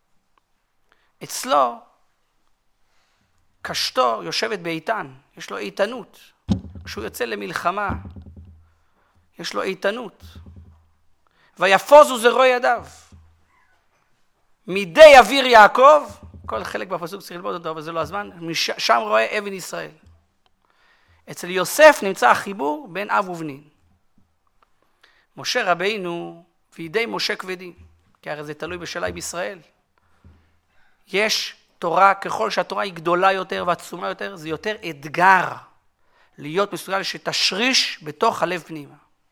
אצלו קשתו יושבת באיתן, יש לו איתנות. כשהוא יוצא למלחמה, יש לו איתנות. ויפוזו זרועי ידיו. מידי אוויר יעקב, כל חלק בפסוק צריך ללמוד אותו, אבל זה לא הזמן, שם רואה אבן ישראל. אצל יוסף נמצא החיבור בין אב ובנין. משה רבינו וידי משה כבדים, כי הרי זה תלוי בשאלה בישראל. יש תורה, ככל שהתורה היא גדולה יותר ועצומה יותר, זה יותר אתגר להיות מסוגל שתשריש בתוך הלב פנימה.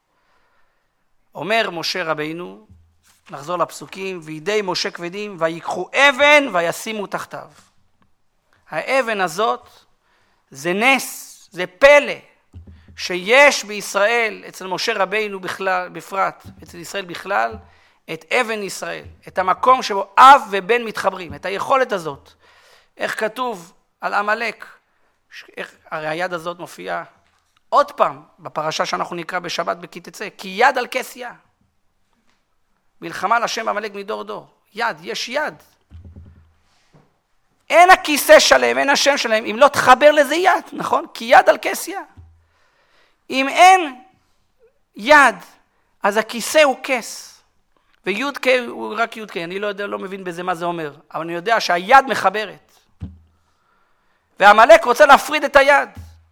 אומר משה רבינו, נחזור לפסוקים, וידי משה כבדים, ויקחו אבן וישימו תחתיו. האבן הזאת זה נס, זה פלא, שיש בישראל, אצל משה רבינו בכלל, בפרט, אצל ישראל בכלל, את אבן ישראל, את המקום שבו אב ובן מתחברים, את היכולת הזאת. איך כתוב על עמלק, הרי היד הזאת מופיעה עוד פעם בפרשה שאנחנו נקרא בשבת כי תצא, כי יד על כס יד. מלחמה לשם עמלק מדור דור. יד, יש יד. אין הכיסא שלם, אין השם שלהם, אם לא תחבר לזה יד, נכון? כי יד על כס יד. אם אין יד, אז הכיסא הוא כס. ויוד ק הוא רק יוד ק, אני לא מבין בזה מה זה אומר, אבל אני יודע שהיד מחברת. ועמלק רוצה להפריד את היד.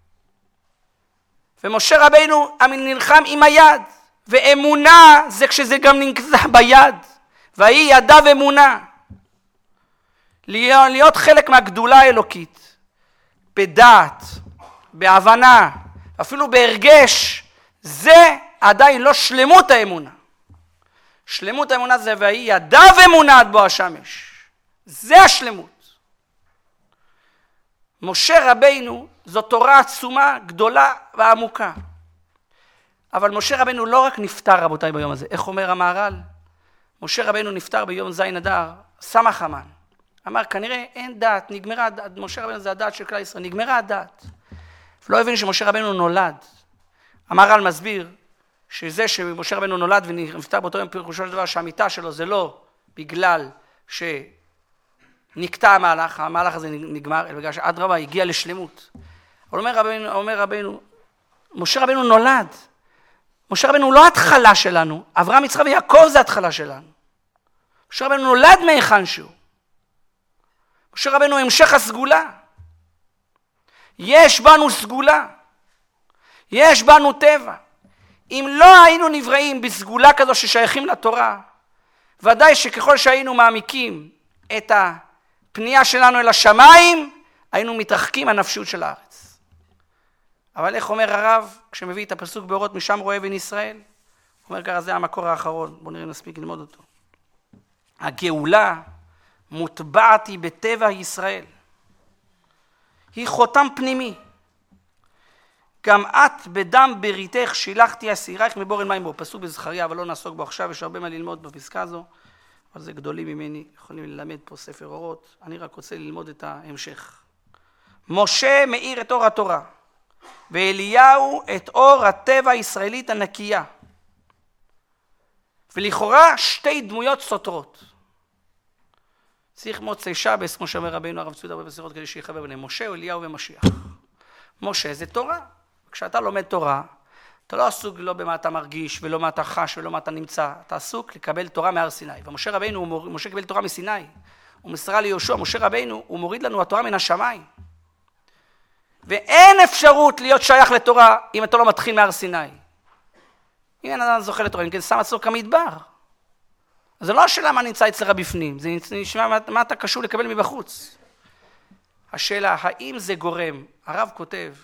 ומשה רבינו נלחם עם היד. ואמונה זה כשזה גם נמצא ביד. והיא ידיו אמונה. להיות חלק מהגדולה האלוקית. בדעת, בהבנה, אפילו בהרגש. זה עדיין לא שלמות האמונה. שלמות האמונה זה והיא ידיו אמונה עד בוא השמש. זה השלמות. משה רבינו זו תורה עצומה, גדולה ועמוקה. אבל משה רבינו לא רק נפטר רבותיי ביום הזה. איך אומר המהר"ל? משה רבינו נפטר ביום זין אדר, שמח המן. אמר כנראה אין דת, נגמרה הדת, משה רבינו זה הדת של כלל ישראל, נגמרה הדת. לא הבין שמשה רבינו נולד. המהר"ל מסביר שזה שמשה רבינו נולד ונפטר באותו יום פירושו של דבר שהמיטה שלו זה לא בגלל שנקטע המהלך הזה נגמר, אלא בגלל שאדרבה הגיע לשלמות. אבל אומר רבינו, משה רבינו נולד. משה רבינו הוא לא התחלה שלנו, אברהם, יצחק ויעקב זה התחלה שלנו. משה רבינו נולד מהיכן שהוא. משה רבינו המשך הסגולה. יש בנו סגולה. יש בנו טבע. אם לא היינו נבראים בסגולה כזו ששייכים לתורה, ודאי שככל שהיינו מעמיקים את הפנייה שלנו אל השמיים, היינו מתרחקים מהנפשות של הארץ. אבל איך אומר הרב, כשמביא את הפסוק באורות משם רואה אבן ישראל? הוא אומר ככה, זה המקור האחרון, בואו נראה נספיק ללמוד אותו. הגאולה מוטבעת היא בטבע ישראל. היא חותם פנימי. גם את בדם בריתך שילחתי אסירייך מבורן מים בו. פסוק בזכריה, אבל לא נעסוק בו עכשיו, יש הרבה מה ללמוד בפסקה הזו. אבל זה גדולים ממני, יכולים ללמד פה ספר אורות. אני רק רוצה ללמוד את ההמשך. משה מאיר את אור התורה, ואליהו את אור הטבע הישראלית הנקייה. ולכאורה שתי דמויות סותרות. צריך מוצאי שבס, כמו שאומר רבינו הרב צבי דרבא בשיחות, כדי שיחבר ביניהם, משה, אליהו ומשיח. משה זה תורה. כשאתה לומד תורה, אתה לא עסוק לא במה אתה מרגיש, ולא מה אתה חש, ולא מה אתה נמצא. אתה עסוק לקבל תורה מהר סיני. ומשה רבינו, משה קיבל תורה מסיני. הוא מסרה ליהושע, משה רבינו, הוא מוריד לנו התורה מן השמיים. ואין אפשרות להיות שייך לתורה אם אתה לא מתחיל מהר סיני. אם אין אדם זוכה לתורה, אם כן שם עצמו כמדבר. זה לא השאלה מה נמצא אצלך בפנים, זה נשמע מה אתה קשור לקבל מבחוץ. השאלה, האם זה גורם? הרב כותב,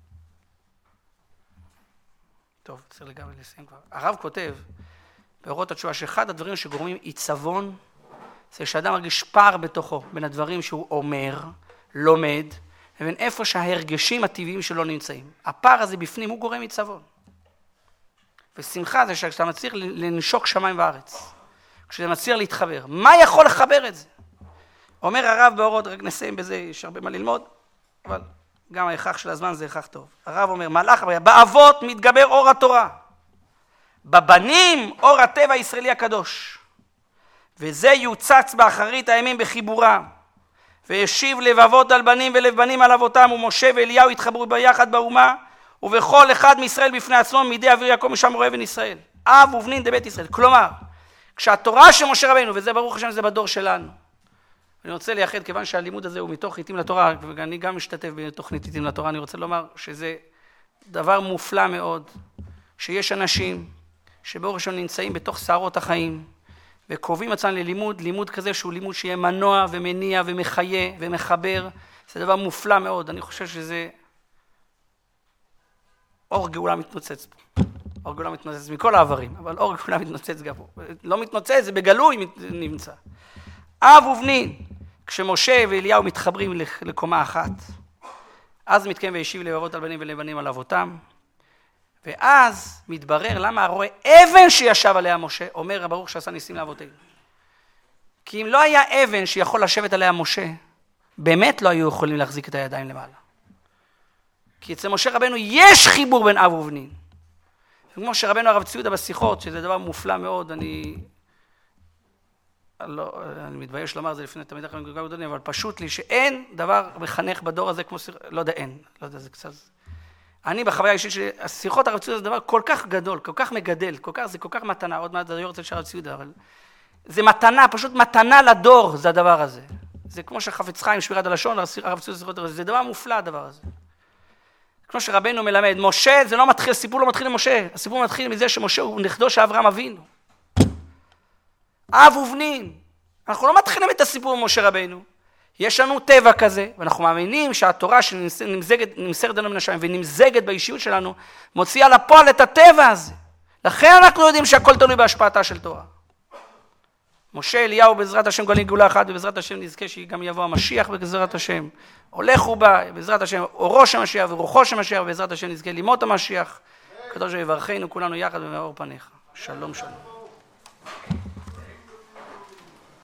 טוב, צריך לגמרי לסיים כבר. הרב כותב, באורות התשובה, שאחד הדברים שגורמים עיצבון, זה שאדם מרגיש פער בתוכו, בין הדברים שהוא אומר, לומד, לבין איפה שההרגשים הטבעיים שלו נמצאים. הפער הזה בפנים הוא גורם עיצבון. ושמחה זה שאתה מצליח לנשוק שמיים וארץ. כשאתה מצליח להתחבר. מה יכול לחבר את זה? אומר הרב באורות, רק נסיים בזה, יש הרבה מה ללמוד, אבל גם ההכרח של הזמן זה הכרח טוב. הרב אומר, מלאך, באבות מתגבר אור התורה. בבנים אור הטבע הישראלי הקדוש. וזה יוצץ באחרית הימים בחיבורה. וישיב לבבות על בנים ולב בנים על אבותם, ומשה ואליהו התחברו ביחד באומה, ובכל אחד מישראל בפני עצמו מידי אוויר יעקב משם רואה בן ישראל. אב ובנין דבית ישראל. כלומר, כשהתורה של משה רבינו, וזה ברוך השם זה בדור שלנו, אני רוצה לייחד, כיוון שהלימוד הזה הוא מתוך עיתים לתורה, ואני גם משתתף בתוכנית עיתים לתורה, אני רוצה לומר שזה דבר מופלא מאוד, שיש אנשים שברוך השם נמצאים בתוך שערות החיים, וקובעים עצמם ללימוד, לימוד כזה שהוא לימוד שיהיה מנוע ומניע ומחיה ומחבר, זה דבר מופלא מאוד, אני חושב שזה אור גאולה מתנוצץ פה. אור גאולה מתנוצץ מכל העברים, אבל אור גאולה מתנוצץ גם פה. לא מתנוצץ, זה בגלוי נמצא. אב ובנין, כשמשה ואליהו מתחברים לקומה אחת, אז מתקיים וישיב לבבות על בנים ולבנים על אבותם, ואז מתברר למה הרואה אבן שישב עליה משה, אומר ברוך שעשה ניסים לאבותינו. כי אם לא היה אבן שיכול לשבת עליה משה, באמת לא היו יכולים להחזיק את הידיים למעלה. כי אצל משה רבנו יש חיבור בין אב ובנין. וכמו שרבנו הרב צבי יהודה בשיחות, שזה דבר מופלא מאוד, אני מתבייש לומר, זה לפני תמיד אחרי מגוגה גדולים, אבל פשוט לי שאין דבר מחנך בדור הזה כמו, לא יודע, אין, לא יודע, זה קצת, אני בחוויה האישית שלי, השיחות הרב צבי יהודה זה דבר כל כך גדול, כל כך מגדל, זה כל כך מתנה, עוד מעט זה יורצה של הרב צבי יהודה, אבל זה מתנה, פשוט מתנה לדור, זה הדבר הזה. זה כמו שחפץ חיים, שמירת הלשון, הרב צבי יהודה, זה דבר מופלא הדבר הזה. כמו שרבנו מלמד, משה, זה לא מתחיל, הסיפור לא מתחיל למשה, הסיפור מתחיל מזה שמשה הוא נכדו של אברהם אבינו. אב ובנין. אנחנו לא מתחילים את הסיפור ממשה רבנו. יש לנו טבע כזה, ואנחנו מאמינים שהתורה שנמסרת לנו מן השמיים ונמזגת באישיות שלנו, מוציאה לפועל את הטבע הזה. לכן אנחנו יודעים שהכל תלוי בהשפעתה של תורה. משה אליהו בעזרת השם גולים גאולה אחת, ובעזרת השם נזכה שגם יבוא המשיח בעזרת השם. הולך ובא, בעזרת השם אורו של משיח ורוחו של משיח, ובעזרת השם נזכה לימות המשיח. הקדוש יברכנו כולנו יחד במאור פניך. שלום שלום.